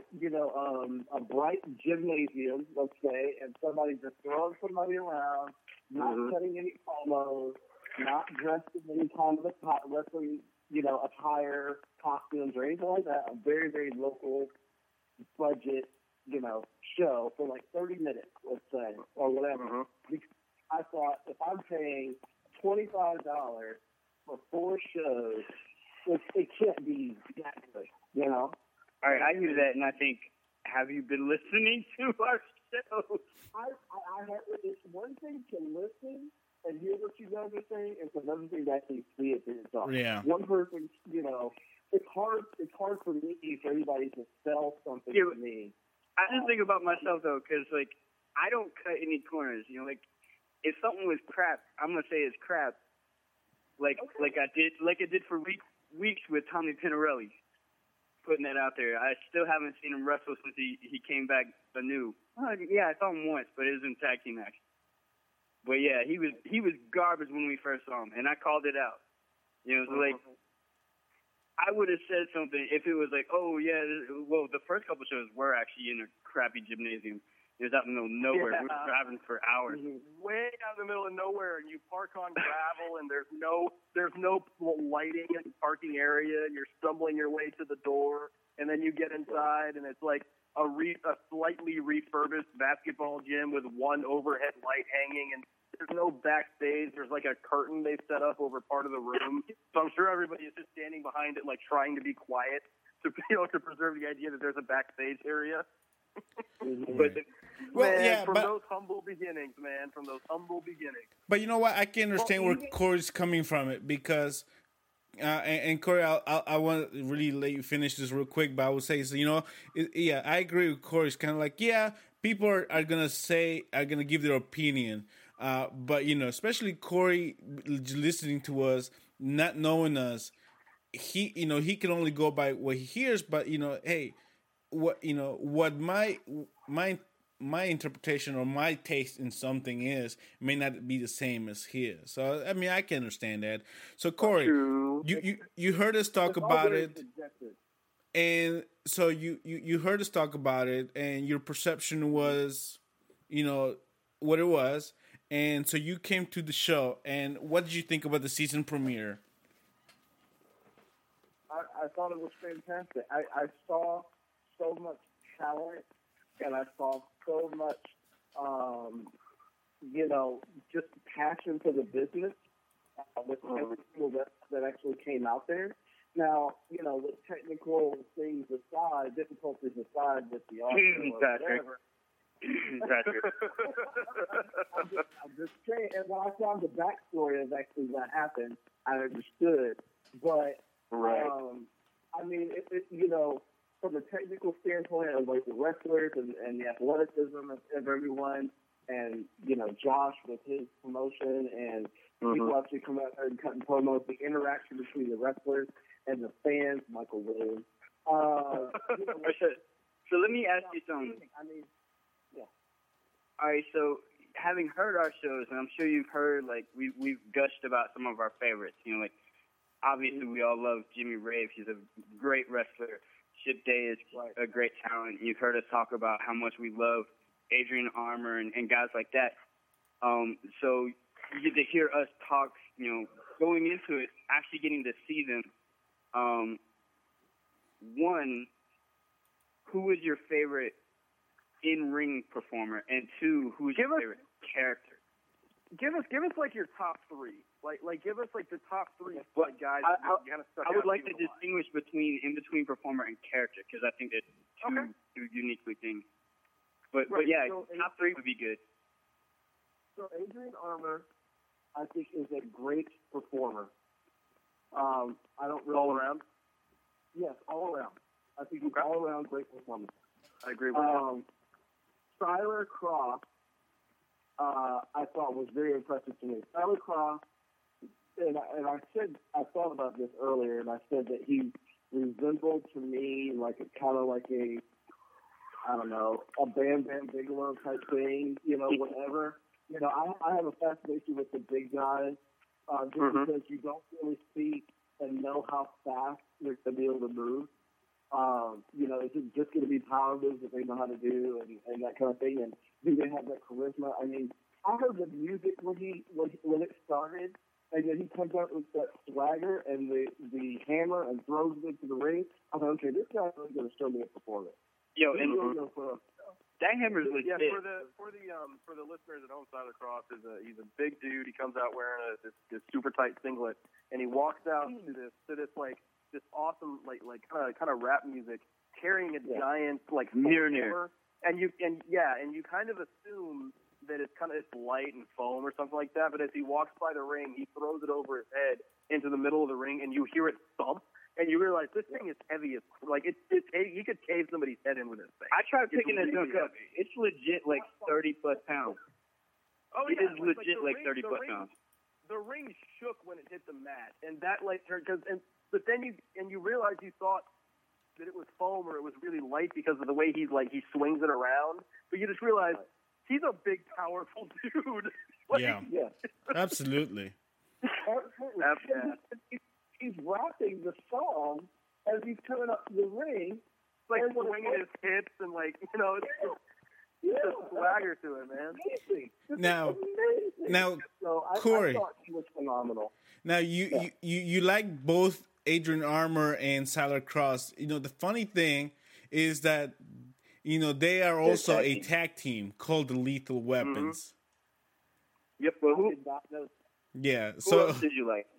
C: bright gymnasium, let's say, and somebody just throwing somebody around, not cutting any promos, not dressed in any kind of wrestling, attire, costumes, or anything like that. A very, very local budget, show for 30 minutes, let's say, or whatever. I thought if I'm paying $25 for 4 shows, it can't be that good,
E: All right, I hear that, and I think, have you been listening to our show?
C: It's one thing to listen and hear what you guys are saying, it's another thing to actually see it for yourself.
B: Yeah.
C: One person, it's hard for me, for anybody to sell something to me.
E: I just think about myself, though, because, I don't cut any corners, if something was crap, I'm going to say it's crap. Like I did for weeks with Tommy Pinarelli, putting that out there. I still haven't seen him wrestle since he came back anew. I saw him once, but it was in tag team action. But yeah, he was garbage when we first saw him, and I called it out. I would have said something if it was the first couple shows were actually in a crappy gymnasium. It was out in the middle of nowhere. We were driving for hours.
D: Way out in the middle of nowhere, and you park on gravel, and there's no lighting in the parking area, and you're stumbling your way to the door, and then you get inside, and it's like a slightly refurbished basketball gym with one overhead light hanging, and there's no backstage. There's a curtain they've set up over part of the room, so I'm sure everybody is just standing behind it, trying to be quiet to preserve the idea that there's a backstage area. But
B: Well,
D: man,
B: yeah,
D: from
B: but
D: those humble beginnings, man, from those humble beginnings.
B: but you know what? I can understand where Corey's coming from it because, and Corey, I want to really let you finish this real quick, but I would say, so, yeah, I agree with Corey. It's kind of like, yeah, people are gonna give their opinion, but especially Corey listening to us, not knowing us, he can only go by what he hears, but hey, what my interpretation or my taste in something is may not be the same as his. So I mean, I can understand that. So Corey,
D: True.
B: you heard us talk
C: It's all
B: about
C: very
B: it,
C: subjective.
B: and so you heard us talk about it, and your perception was, what it was, and so you came to the show. And what did you think about the season premiere?
C: I thought it was fantastic. I saw so much talent, and I saw so much, just passion for the business with every single that actually came out there. Now, with technical things aside, difficulties aside with the audio or
E: Patrick.
C: whatever.
E: Patrick.
C: I'm just saying, and when I found the backstory of actually what happened, I understood. But,
D: Right.
C: I mean, from a technical standpoint of like the wrestlers and the athleticism of everyone, and Josh with his promotion and people actually coming out there and cutting promos, the interaction between the wrestlers and the fans, Michael Williams.
E: So let me ask you something.
C: I mean,
E: All right, so having heard our shows, and I'm sure you've heard, like, we've gushed about some of our favorites. Like, obviously we all love Jimmy Rave. He's a great wrestler. Chip Day is a great talent. You've heard us talk about how much we love Adrian Armour and guys like that. So you get to hear us talk, going into it, actually getting to see them. One, who was your favorite in-ring performer, and two, who's your favorite character?
D: Give us like your top three. Like give us like the top three guys.
E: I would like to distinguish between in-between performer and character, because I think they're two uniquely things. But yeah,
C: so
E: top three would be good.
C: So Adrian Armour, I think, is a great performer. I don't really
D: all around.
C: Yes, all around. I think he's all around great performance.
D: I agree with that.
C: Tyler Cross, I thought was very impressive to me. Tyler Cross, and I thought about this earlier, and I said that he resembled to me like a Bam Bam Bigelow type thing, whatever. I have a fascination with the big guys, just because you don't really see and know how fast they're going to be able to move. It's just going to be power moves that they know how to do and that kind of thing. And do they have that charisma? I mean, I heard the music when it started, and then he comes out with that swagger and the hammer and throws it into the ring. I thought, okay, this guy's really going to show me a performance.
E: Yo, and that hammer's legit.
D: Yeah, for the listeners at home, Tyler Cross he's a big dude. He comes out wearing this super tight singlet, and he walks out to this awesome kind of rap music, carrying a giant
E: Mirror.
D: and you kind of assume that it's light and foam or something like that. But as he walks by the ring, he throws it over his head into the middle of the ring, and you hear it thump. And you realize this thing is heavy as he could cave somebody's head in with this thing.
E: I tried picking that junk up. It's legit 30+ pounds.
D: Oh,
E: it is legit 30+ pounds.
D: The ring shook when it hit the mat, and that but then you realize you thought that it was foam or it was really light because of the way he swings it around. But you just realize he's a big, powerful dude.
B: Yeah, absolutely.
C: He's rapping the song as he's coming up to the ring,
D: and swinging his hips and it's a swagger to it, man.
B: Now,
C: so
B: Corey,
C: I thought he was phenomenal.
B: Now you like both Adrian Armour and Tyler Cross. The funny thing is that they are also a tag team called the Lethal Weapons.
E: Yep. Well,
C: I did not know.
B: Yeah.
E: Who
B: So
E: else did you like?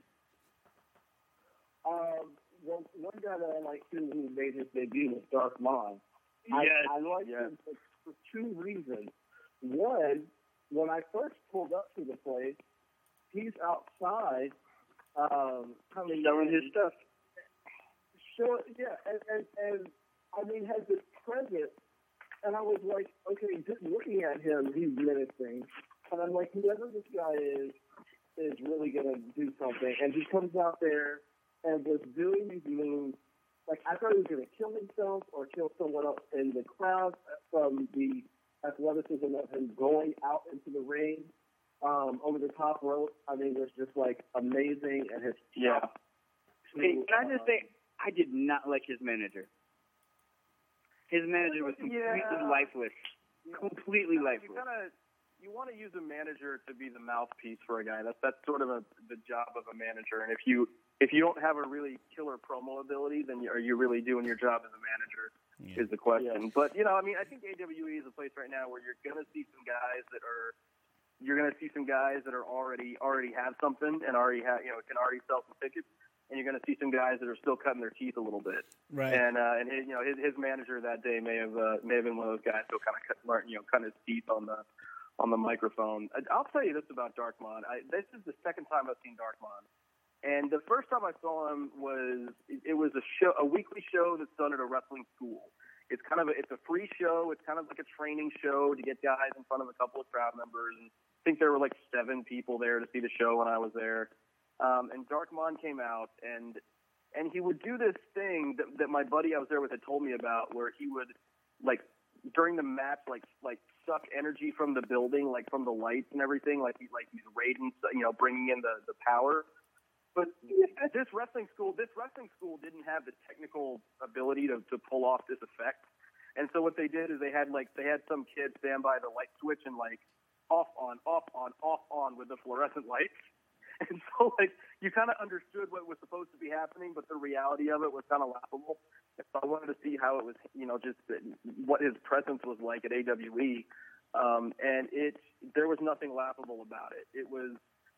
C: Well, one guy that I like too who made his debut was Darth Maul. I like him for two reasons. One, when I first pulled up to the place, he's outside
E: showing his stuff.
C: Sure, yeah, and I mean, has this presence, and I was like, okay, just looking at him, he's menacing, and I'm like, whoever this guy is really gonna do something, and he comes out there and was doing these moves. Like, I thought he was gonna kill himself or kill someone else in the crowd from the athleticism of him going out into the ring over the top rope. I mean, it was just like amazing, and his
E: Hey, can I just say, I did not like his manager. His manager was completely lifeless. Completely lifeless.
D: You want to use a manager to be the mouthpiece for a guy. That's sort of the job of a manager. And if you don't have a really killer promo ability, then are you really doing your job as a manager? Is the question. Yeah. But I mean, I think AWE is a place right now where you're gonna see some guys that are already have something and already have can already sell some tickets. And you're going to see some guys that are still cutting their teeth a little bit,
B: right?
D: And his manager that day may have been one of those guys still kind of cutting his teeth on the microphone. I'll tell you this about Darkman. This is the second time I've seen Darkman, and the first time I saw him was a weekly show that's done at a wrestling school. It's a free show. It's kind of like a training show to get guys in front of a couple of crowd members. And I think there were like 7 people there to see the show when I was there. And Darkman came out, and he would do this thing that my buddy I was there with had told me about, where he would, like, during the match, like suck energy from the building, like from the lights and everything, like he's Raiden, bringing in the power. But this wrestling school didn't have the technical ability to pull off this effect. And so what they did is they had some kid stand by the light switch and like off on with the fluorescent lights. And so, like, you kind of understood what was supposed to be happening, but the reality of it was kind of laughable. So I wanted to see how it was, just what his presence was like at AWE. And there was nothing laughable about it. It was,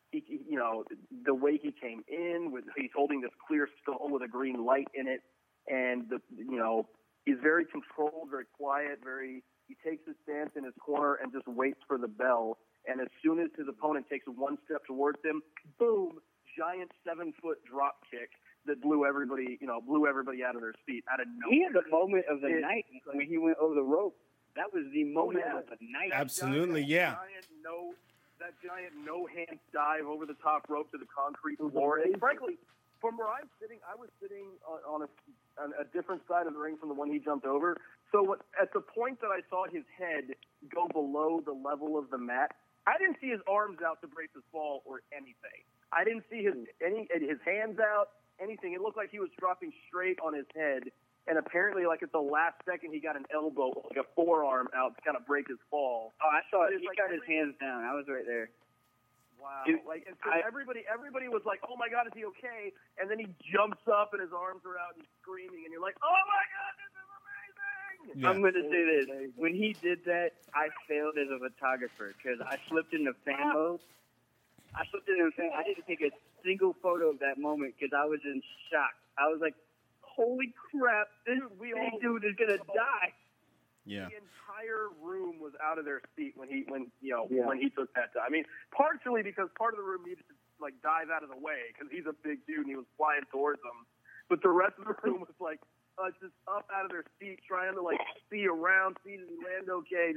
D: the way he came in, he's holding this clear skull with a green light in it. And, he's very controlled, very quiet, he takes his stance in his corner and just waits for the bell. And as soon as his opponent takes one step towards him, boom, giant 7-foot drop kick that blew everybody out of their seat out of nowhere.
E: He had the moment of the night when he went over the rope. That was the moment of the night.
B: Absolutely,
D: That giant no-hand dive over the top rope to the concrete floor. And frankly, from where I'm sitting, I was sitting on a different side of the ring from the one he jumped over. So at the point that I saw his head go below the level of the mat, I didn't see his arms out to brace his fall or anything. I didn't see his hands out, anything. It looked like he was dropping straight on his head. And apparently, like at the last second, he got an elbow, like a forearm out to kind of break his fall.
E: Oh, I saw it. He got his hands down. I was right there.
D: Wow. And so everybody was like, oh my God, is he okay? And then he jumps up and his arms are out and he's screaming. And you're like, oh my God, this is amazing.
E: Yeah. I'm going to say this. When he did that, I failed as a photographer because I slipped into fan mode. I didn't take a single photo of that moment because I was in shock. I was like, holy crap, this big dude is going to die.
B: Yeah.
D: The entire room was out of their seat when he took that dive. I mean, partially because part of the room needed to like dive out of the way because he's a big dude and he was flying towards them. But the rest of the room was like just up out of their seat, trying to like see around, see did he land okay.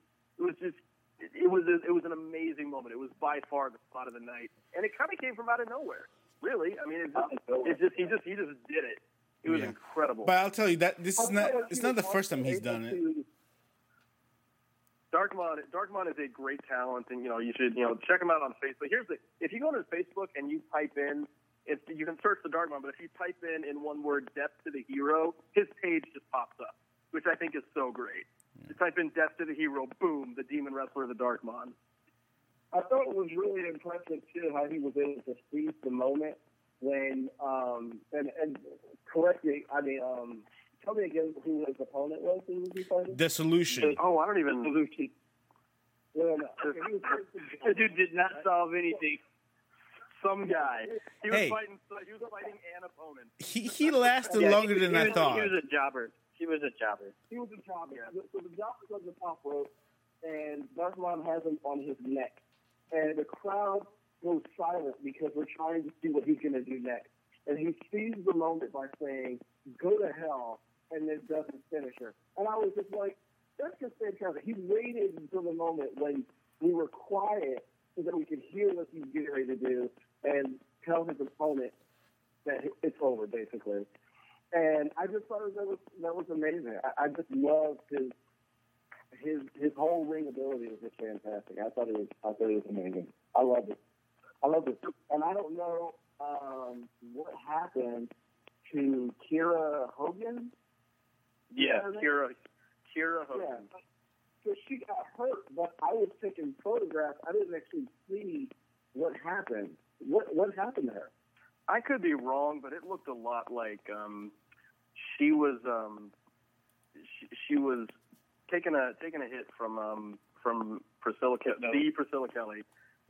D: It was an amazing moment. It was by far the spot of the night, and it kind of came from out of nowhere. Really, I mean, he just did it. It was incredible.
B: But I'll tell you that it's not the first time he's done it.
D: Darkman is a great talent, and you should check him out on Facebook. If you go to his Facebook and you type in, you can search the Darkman, but if you type in one word "Death to the Hero," his page just pops up, which I think is so great. Yeah. You type in "Death to the Hero," boom, the Demon Wrestler, the Darkman.
C: I thought it was really impressive too how he was able to seize the moment when and correctly, I mean, tell me again who his opponent was. Who was he fighting?
B: The Solution.
D: Oh, I don't even.
E: Solution.
C: No.
E: The dude did not solve anything.
D: Some guy. He was fighting an opponent.
B: He lasted longer than I thought.
E: He was a jobber. She was a jobber.
C: He was a jobber. Yeah. So the jobber's on the top rope, and Dartmon has him on his neck. And the crowd goes silent because we're trying to see what he's going to do next. And he seizes the moment by saying, "Go to hell," and then does his finisher. And I was just like, that's just fantastic. He waited until the moment when we were quiet so that we could hear what he's getting ready to do and tell his opponent that it's over, basically. And I just thought that was amazing. I just loved his whole ring ability was just fantastic. I thought it was amazing. I loved it. And I don't know what happened to Kiera Hogan.
D: Yeah, Kiera Hogan.
C: Yeah. So she got hurt, but I was taking photographs. I didn't actually see what happened. What happened to her?
D: I could be wrong, but it looked a lot like she was taking a hit from Priscilla Kelly,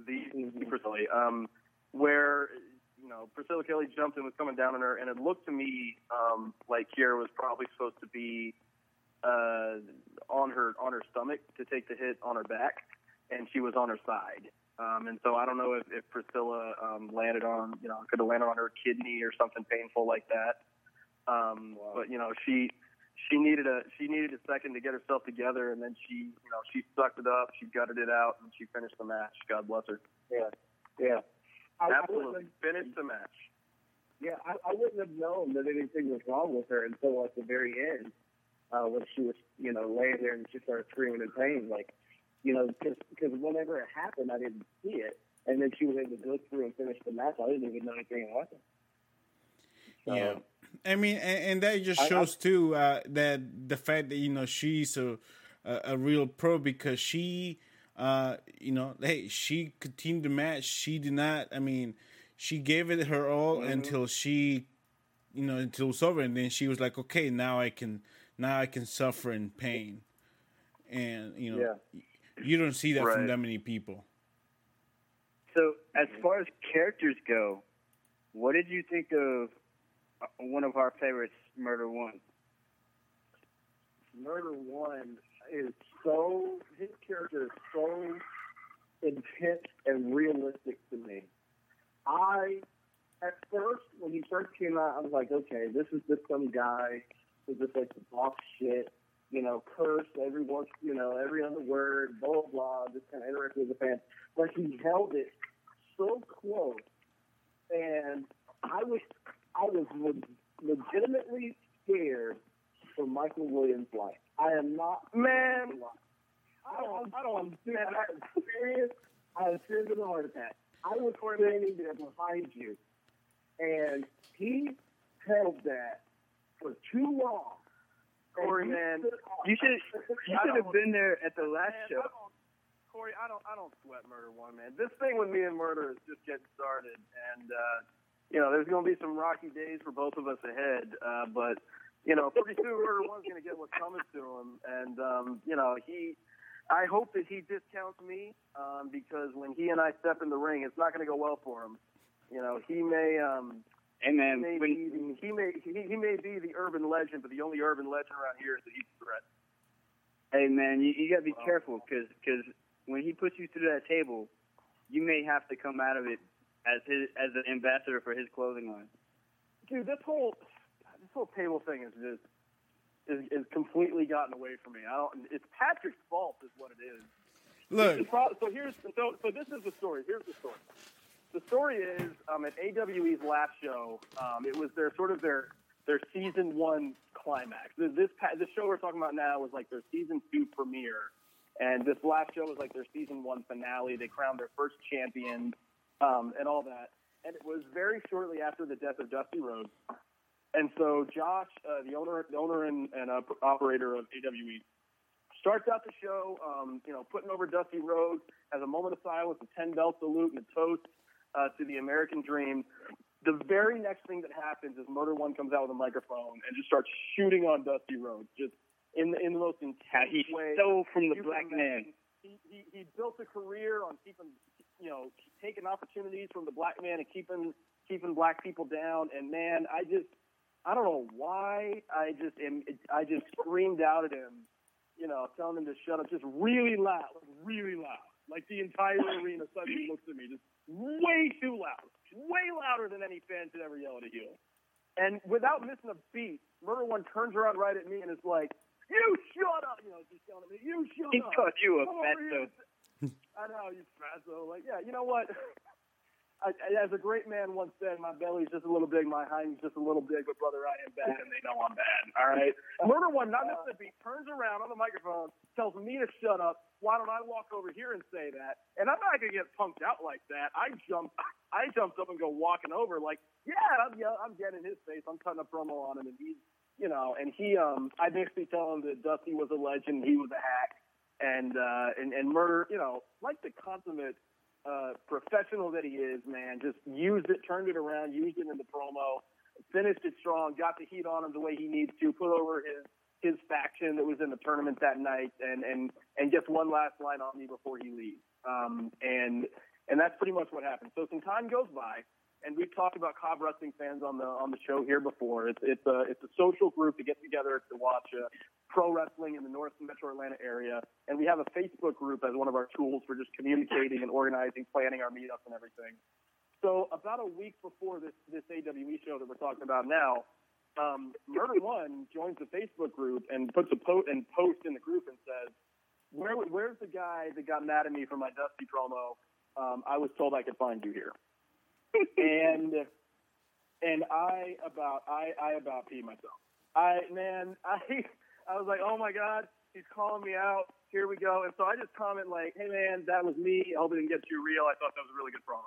D: where Priscilla Kelly jumped and was coming down on her, and it looked to me like Kiera was probably supposed to be on her stomach to take the hit on her back, and she was on her side. And so I don't know if Priscilla landed on, could have landed on her kidney or something painful like that. But she needed a second to get herself together, and then she sucked it up, she gutted it out, and she finished the match. God bless her.
C: Yeah.
D: Absolutely finished the match.
C: Yeah, I wouldn't have known that anything was wrong with her until at the very end, when she was, laying there and she started screaming in pain, because whenever it happened, I didn't see it, and then she was able to go through and finish the match. I didn't even know anything was happening. So,
B: yeah, I mean, and that just shows too that the fact that she's a real pro, because she she continued the match. She did not. I mean, she gave it her all until she, until it was over, and then she was like, okay, now I can suffer in pain, and you don't see that from that many people.
E: So, as far as characters go, what did you think of one of our favorites, Murder One?
C: Murder One is his character is so intense and realistic to me. At first, when he first came out, I was like, okay, this is just some guy who's just like the boss shit, curse every other word, blah, blah, blah, just kind of interested with the fans. But he held it so close, and I was legitimately scared for Michael Williams' life. I am not.
D: Man,
C: I'm serious. I was serious with a heart attack. I was standing there behind you, and he held that for too long.
D: Corey, man,
E: you should have been there at the last show.
D: Corey, I don't sweat Murder One, man. This thing with me and Murder is just getting started, and there's going to be some rocky days for both of us ahead. But pretty soon Murder One's going to get what's coming to him, and I hope that he discounts me because when he and I step in the ring, it's not going to go well for him. He may.
E: Hey man,
D: he may be the urban legend, but the only urban legend around here is that he's a threat.
E: Hey man, you got to be careful because when he puts you through that table, you may have to come out of it as an ambassador for his clothing line.
D: Dude, this whole table thing is completely gotten away from me. It's Patrick's fault, is what it is.
B: Look.
D: So this is the story. Here's the story. The story is at AWE's last show, it was their season 1 climax. This show we're talking about now was like their season 2 premiere, and this last show was like their season 1 finale. They crowned their first champion, and all that. And it was very shortly after the death of Dusty Rhodes. And so Josh, the owner and operator of AWE, starts out the show, putting over Dusty Rhodes, has a moment of silence, a 10-bell salute, and a toast to the American Dream. The very next thing that happens is Murder One comes out with a microphone and just starts shooting on Dusty Rhodes, just in the most intense way.
E: He stole from the black man.
D: He built a career on keeping, taking opportunities from the black man and keeping black people down. And man, I just I don't know why. I just screamed out at him, you know, telling him to shut up, just really loud. Like the entire arena suddenly looks at me, just way too loud, way louder than any fan should ever yell at a heel. And without missing a beat, Murder One turns around right at me and is like, "You shut up!" You know, just yelling at me, "You shut up!"
E: He called you a fatso.
D: I know, you fatso. Like, yeah, you know what? As a great man once said, my belly's just a little big, my hind's just a little big, but brother, I am bad, and they know I'm bad. All right. Murder One, not missing a beat, turns around on the microphone, tells me to shut up. Why don't I walk over here and say that? And I'm not gonna get punked out like that. I jumped up and go walking over, like, yeah, I'm getting in his face. I'm cutting a promo on him, and he's, you know, and he, I basically tell him that Dusty was a legend, he was a hack, and Murder, you know, like the consummate professional that he is, man, just used it, turned it around, used it in the promo, finished it strong, got the heat on him the way he needs to, put over his faction that was in the tournament that night, and gets one last line on me before he leaves. And that's pretty much what happened. So some time goes by, and we've talked about Cobb Wrestling fans on the show here before. It's a social group to get together to watch pro wrestling in the North and Metro Atlanta area, and we have a Facebook group as one of our tools for just communicating and organizing, planning our meetups and everything. So about a week before this AWE show that we're talking about now, Murder One joins the Facebook group and puts a post in the group and says, "Where's the guy that got mad at me for my Dusty promo? I was told I could find you here." and I about peed myself. I was like, oh my God, he's calling me out. Here we go. And so I just comment like, hey man, that was me. I hope it didn't get too real. I thought that was a really good promo.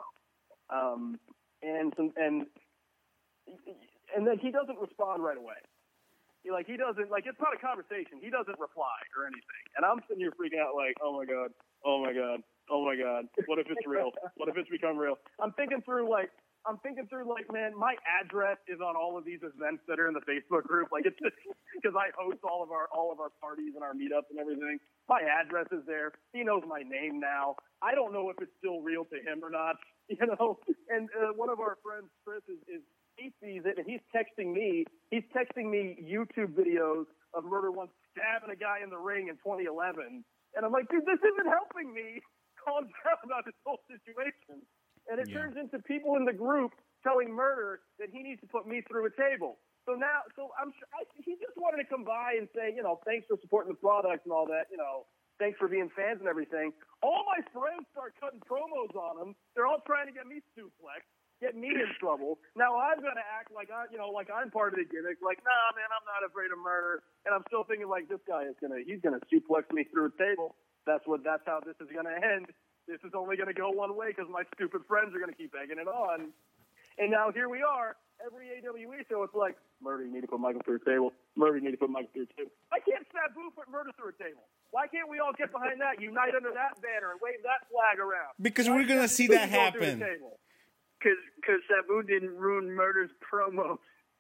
D: And then he doesn't respond right away. He doesn't, like, it's not a conversation. He doesn't reply or anything. And I'm sitting here freaking out like, oh my God. What if it's real? What if it's become real? I'm thinking through, man, my address is on all of these events that are in the Facebook group. Like, it's just because I host all of our parties and our meetups and everything. My address is there. He knows my name now. I don't know if it's still real to him or not, you know. And one of our friends, Chris, he sees it and he's texting me YouTube videos of Murder One stabbing a guy in the ring in 2011. And I'm like, dude, this isn't helping me calm down about this whole situation. And it turns into people in the group telling Murder that he needs to put me through a table. So he just wanted to come by and say, you know, thanks for supporting the product and all that, you know, thanks for being fans and everything. All my friends start cutting promos on him. They're all trying to get me suplexed, get me in trouble. Now I've got to act like I'm part of the gimmick. Like, nah, man, I'm not afraid of Murder. And I'm still thinking like this guy he's gonna suplex me through a table. That's how this is gonna end. This is only going to go one way because my stupid friends are going to keep egging it on. And now here we are. Every AWE show, it's like, Murder, you need to put Michael through a table. Murder, you need to put Michael through a table. I can't Sabu put Murder through a table. Why can't we all get behind that, unite under that banner, and wave that flag around?
B: Because we're going to see that happen.
E: Because Sabu didn't ruin Murder's promo.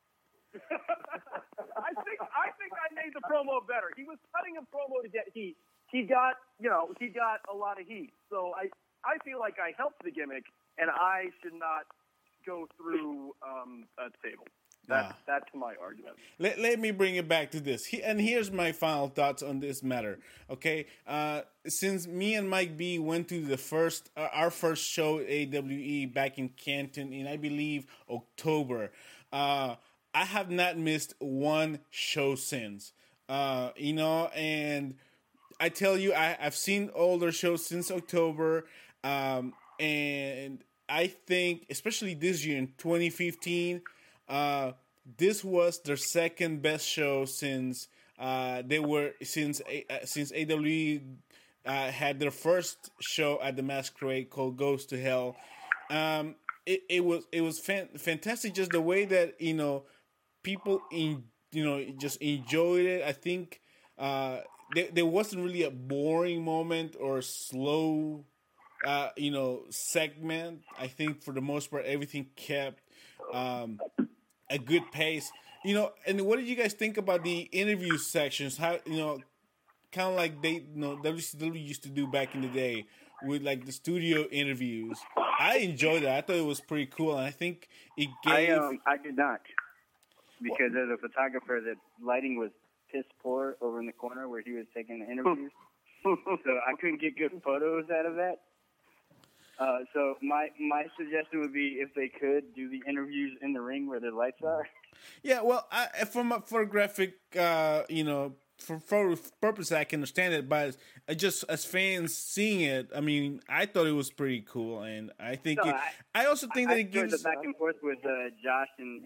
D: I think I made the promo better. He was cutting a promo to get heat. He got a lot of heat. So I feel like I helped the gimmick, and I should not go through a table. That's my argument.
B: Let me bring it back to this. And here's my final thoughts on this matter. Okay, since me and Mike B went to our first show at AWE back in Canton in, I believe, October, I have not missed one show since. You know, and I tell you, I've seen older shows since October, and I think, especially this year in 2015, this was their second best show since AWE had their first show at the Masquerade called Goes to Hell. It was fantastic, just the way that, you know, people just enjoyed it. I think there wasn't really a boring moment or slow segment. I think for the most part everything kept a good pace. You know, and what did you guys think about the interview sections? How, you know, kind of like WCW used to do back in the day with like the studio interviews. I enjoyed it. I thought it was pretty cool, and I think it gave.
E: I did not. because as a photographer, the lighting was piss poor over in the corner where he was taking the interviews. So I couldn't get good photos out of that. So my suggestion would be if they could do the interviews in the ring where the lights are.
B: Yeah, well, from a photographic, for purpose, I can understand it, but just as fans seeing it, I mean, I thought it was pretty cool, and I think I also think that it gives
E: the back and forth with Josh and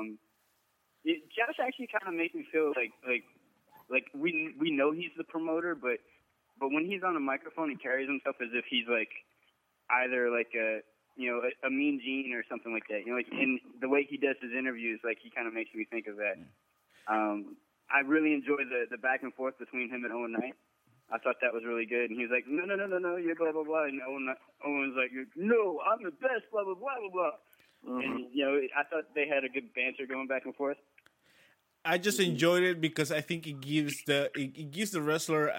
E: Josh actually kind of makes me feel like we know he's the promoter, but when he's on the microphone, he carries himself as if he's like either like a Mean Gene or something like that. Like in the way he does his interviews, like he kind of makes me think of that. I really enjoyed the back and forth between him and Owen Knight. I thought that was really good. And he was like, no, you're blah, blah, blah. And Owen's like, no, I'm the best, blah, blah, blah, blah, blah. Mm-hmm. And, I thought they had a good banter going back and forth.
B: I just enjoyed it because I think it gives the wrestler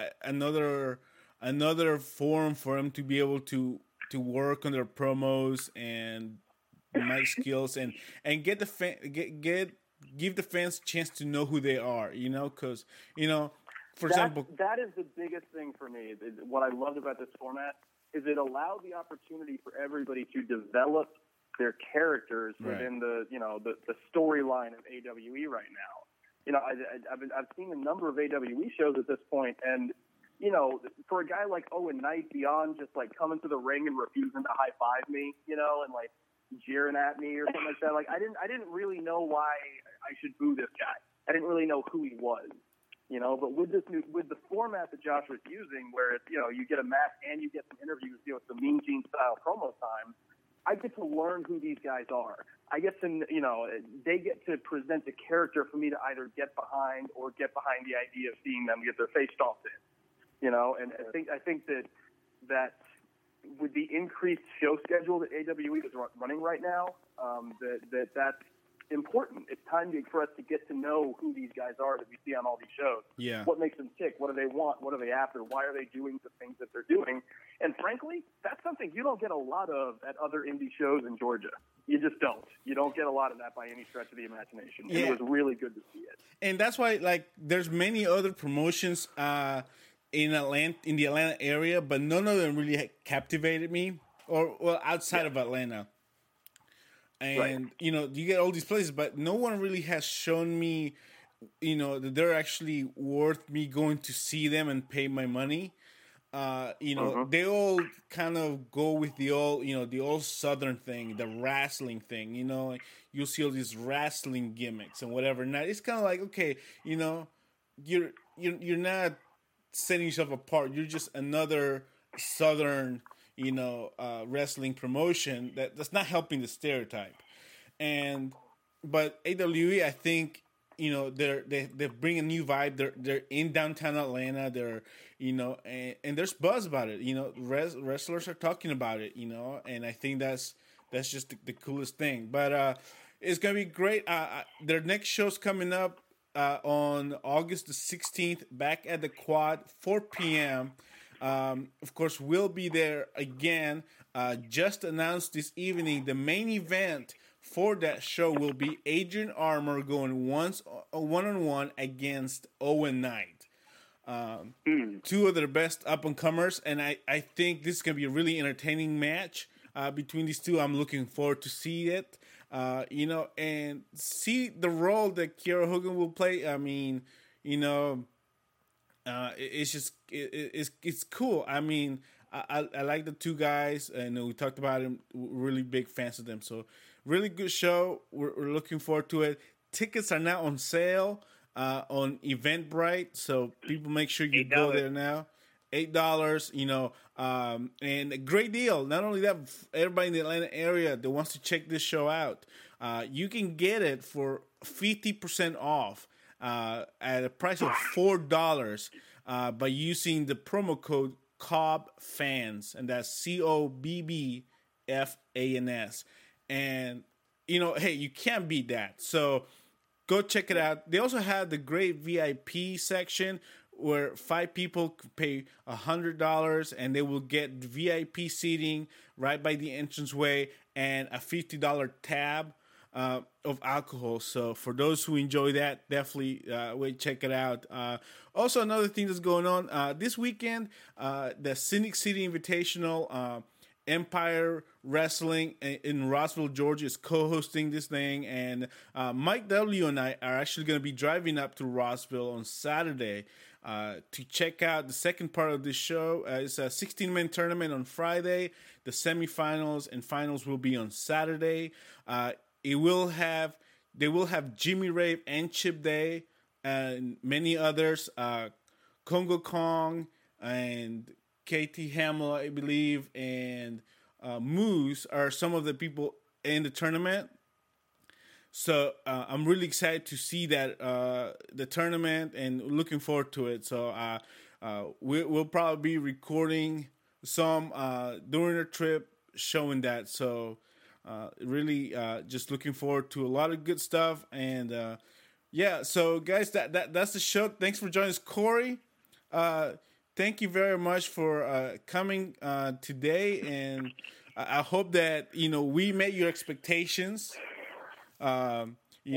B: another forum for him to be able to work on their promos and mic skills and get the give the fans a chance to know who they are, because, for example...
D: That is the biggest thing for me. What I loved about this format is it allowed the opportunity for everybody to develop their characters within the storyline of AWE right now. I've seen a number of AWE shows at this point, and, for a guy like Owen Knight, beyond just, like, coming to the ring and refusing to high-five me, and, like, jeering at me or something like that. Like I didn't really know why I should boo this guy. I didn't really know who he was, But with the format that Josh was using, where it's you get a match and you get some interviews, it's the Mean Gene style promo time. I get to learn who these guys are. I get to they get to present a character for me to either get behind or get behind the idea of seeing them get their face stomped in. And I think that. With the increased show schedule that AWE is running right now, that's important. It's time for us to get to know who these guys are that we see on all these shows.
B: Yeah.
D: What makes them tick? What do they want? What are they after? Why are they doing the things that they're doing? And frankly, that's something you don't get a lot of at other indie shows in Georgia. You just don't. You don't get a lot of that by any stretch of the imagination. Yeah. It was really good to see it.
B: And that's why, there's many other promotions in the Atlanta area, but none of them really captivated me, outside of Atlanta. And you get all these places, but no one really has shown me, that they're actually worth me going to see them and pay my money. They all kind of go with the old Southern thing, the wrestling thing. You'll see all these wrestling gimmicks and whatever. Now it's kind of like, okay, you're not setting yourself apart. You're just another Southern, wrestling promotion that's not helping the stereotype. But AWE, I think, they bring a new vibe. They're in downtown Atlanta. They're, and there's buzz about it. Wrestlers are talking about it. And I think that's just the coolest thing. But it's gonna be great. Their next show's coming up. On August the 16th, back at the Quad, 4 p.m. Of course, we'll be there again. Just announced this evening, the main event for that show will be Adrian Armour going one-on-one against Owen Knight. Two of their best up-and-comers, and I think this is going to be a really entertaining match between these two. I'm looking forward to see it. And see the role that Kiera Hogan will play. I mean, it's just it's cool. I mean, I like the two guys, and we talked about them. We're really big fans of them. So really good show. We're looking forward to it. Tickets are now on sale on Eventbrite, so people make sure you go there now. $8, and a great deal. Not only that, everybody in the Atlanta area that wants to check this show out, you can get it for 50% off at a price of $4 by using the promo code COBFANS, and that's COBBFANS. And hey, you can't beat that. So go check it out. They also have the great VIP section, where 5 people could pay $100 and they will get VIP seating right by the entranceway and a $50 tab of alcohol. So for those who enjoy that, definitely wait, check it out. Also, another thing that's going on this weekend, the Cynic City Invitational. Empire Wrestling in Rossville, Georgia is co-hosting this thing, and Mike W. and I are actually going to be driving up to Rossville on Saturday to check out the second part of this show. It's a 16-man tournament on Friday. The semifinals and finals will be on Saturday. They will have Jimmy Rave and Chip Day and many others. Congo Kong and KT Hamill, I believe, and Moose are some of the people in the tournament. So I'm really excited to see that the tournament and looking forward to it. So we'll probably be recording some during the trip showing that. So really just looking forward to a lot of good stuff. And yeah, so guys, that's the show. Thanks for joining us, Corey. Thank you very much for coming today, and I hope that we met your expectations. But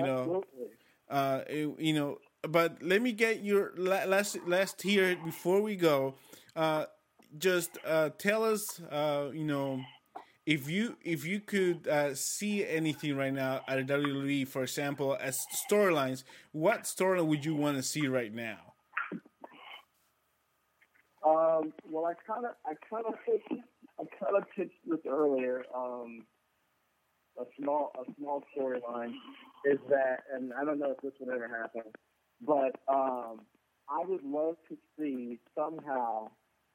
B: let me get your last here before we go. Just tell us, if you could see anything right now at a WWE, for example, as storylines, what storyline would you want to see right now?
C: Well, I kind of pitched this earlier. A small storyline is that, and I don't know if this would ever happen, but I would love to see somehow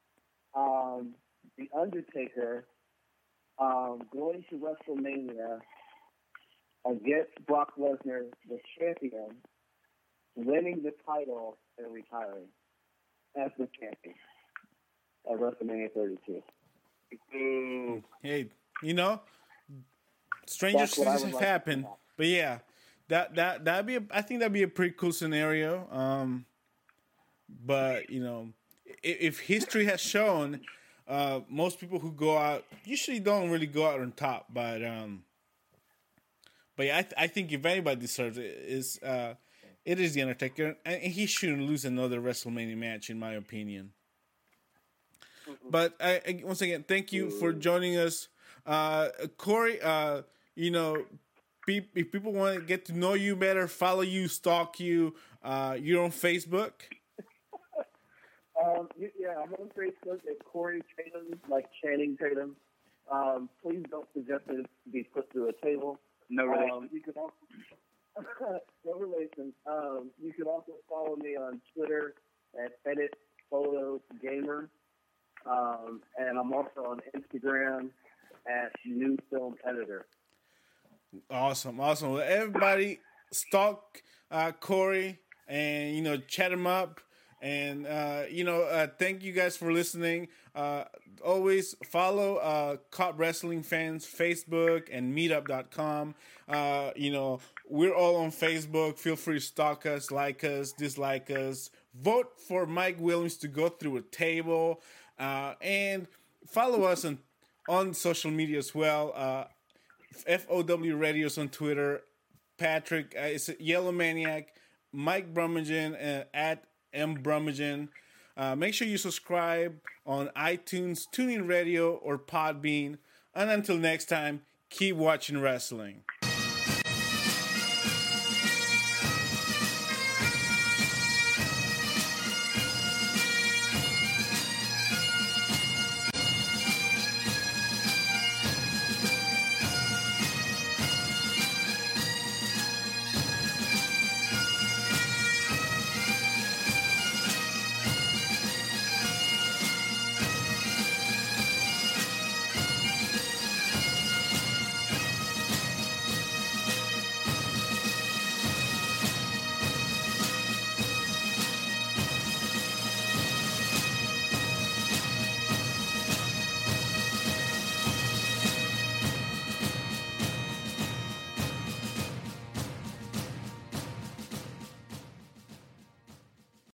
C: the Undertaker going to WrestleMania against Brock Lesnar, the champion, winning the title and retiring as the champion at WrestleMania 32.
B: Hey, stranger things have happened, but yeah, that'd be I think that'd be a pretty cool scenario. But if history has shown, most people who go out usually don't really go out on top. But yeah, I think if anybody deserves it is the Undertaker, and he shouldn't lose another WrestleMania match, in my opinion. But once again, thank you for joining us, Corey. If people want to get to know you better, follow you, stalk you, you're on Facebook.
C: Yeah, I'm on Facebook at Corey Tatum, like Channing Tatum. Please don't suggest it to be put through a table.
E: No relation.
C: You can also no relation. You can also follow me on Twitter at Edit Photos Gamer, and I'm also on Instagram at New Film Editor.
B: Awesome. Well, everybody stalk Corey and chat him up. And thank you guys for listening. Always follow Cop Wrestling Fans Facebook and meetup.com. We're all on Facebook. Feel free to stalk us, like us, dislike us. Vote for Mike Williams to go through a table, and follow us on social media as well. FOW Radios on Twitter. Patrick is Yellow Maniac. Mike Brummagem at M. Brummagem. Make sure you subscribe on iTunes, TuneIn Radio, or Podbean. And until next time, keep watching wrestling.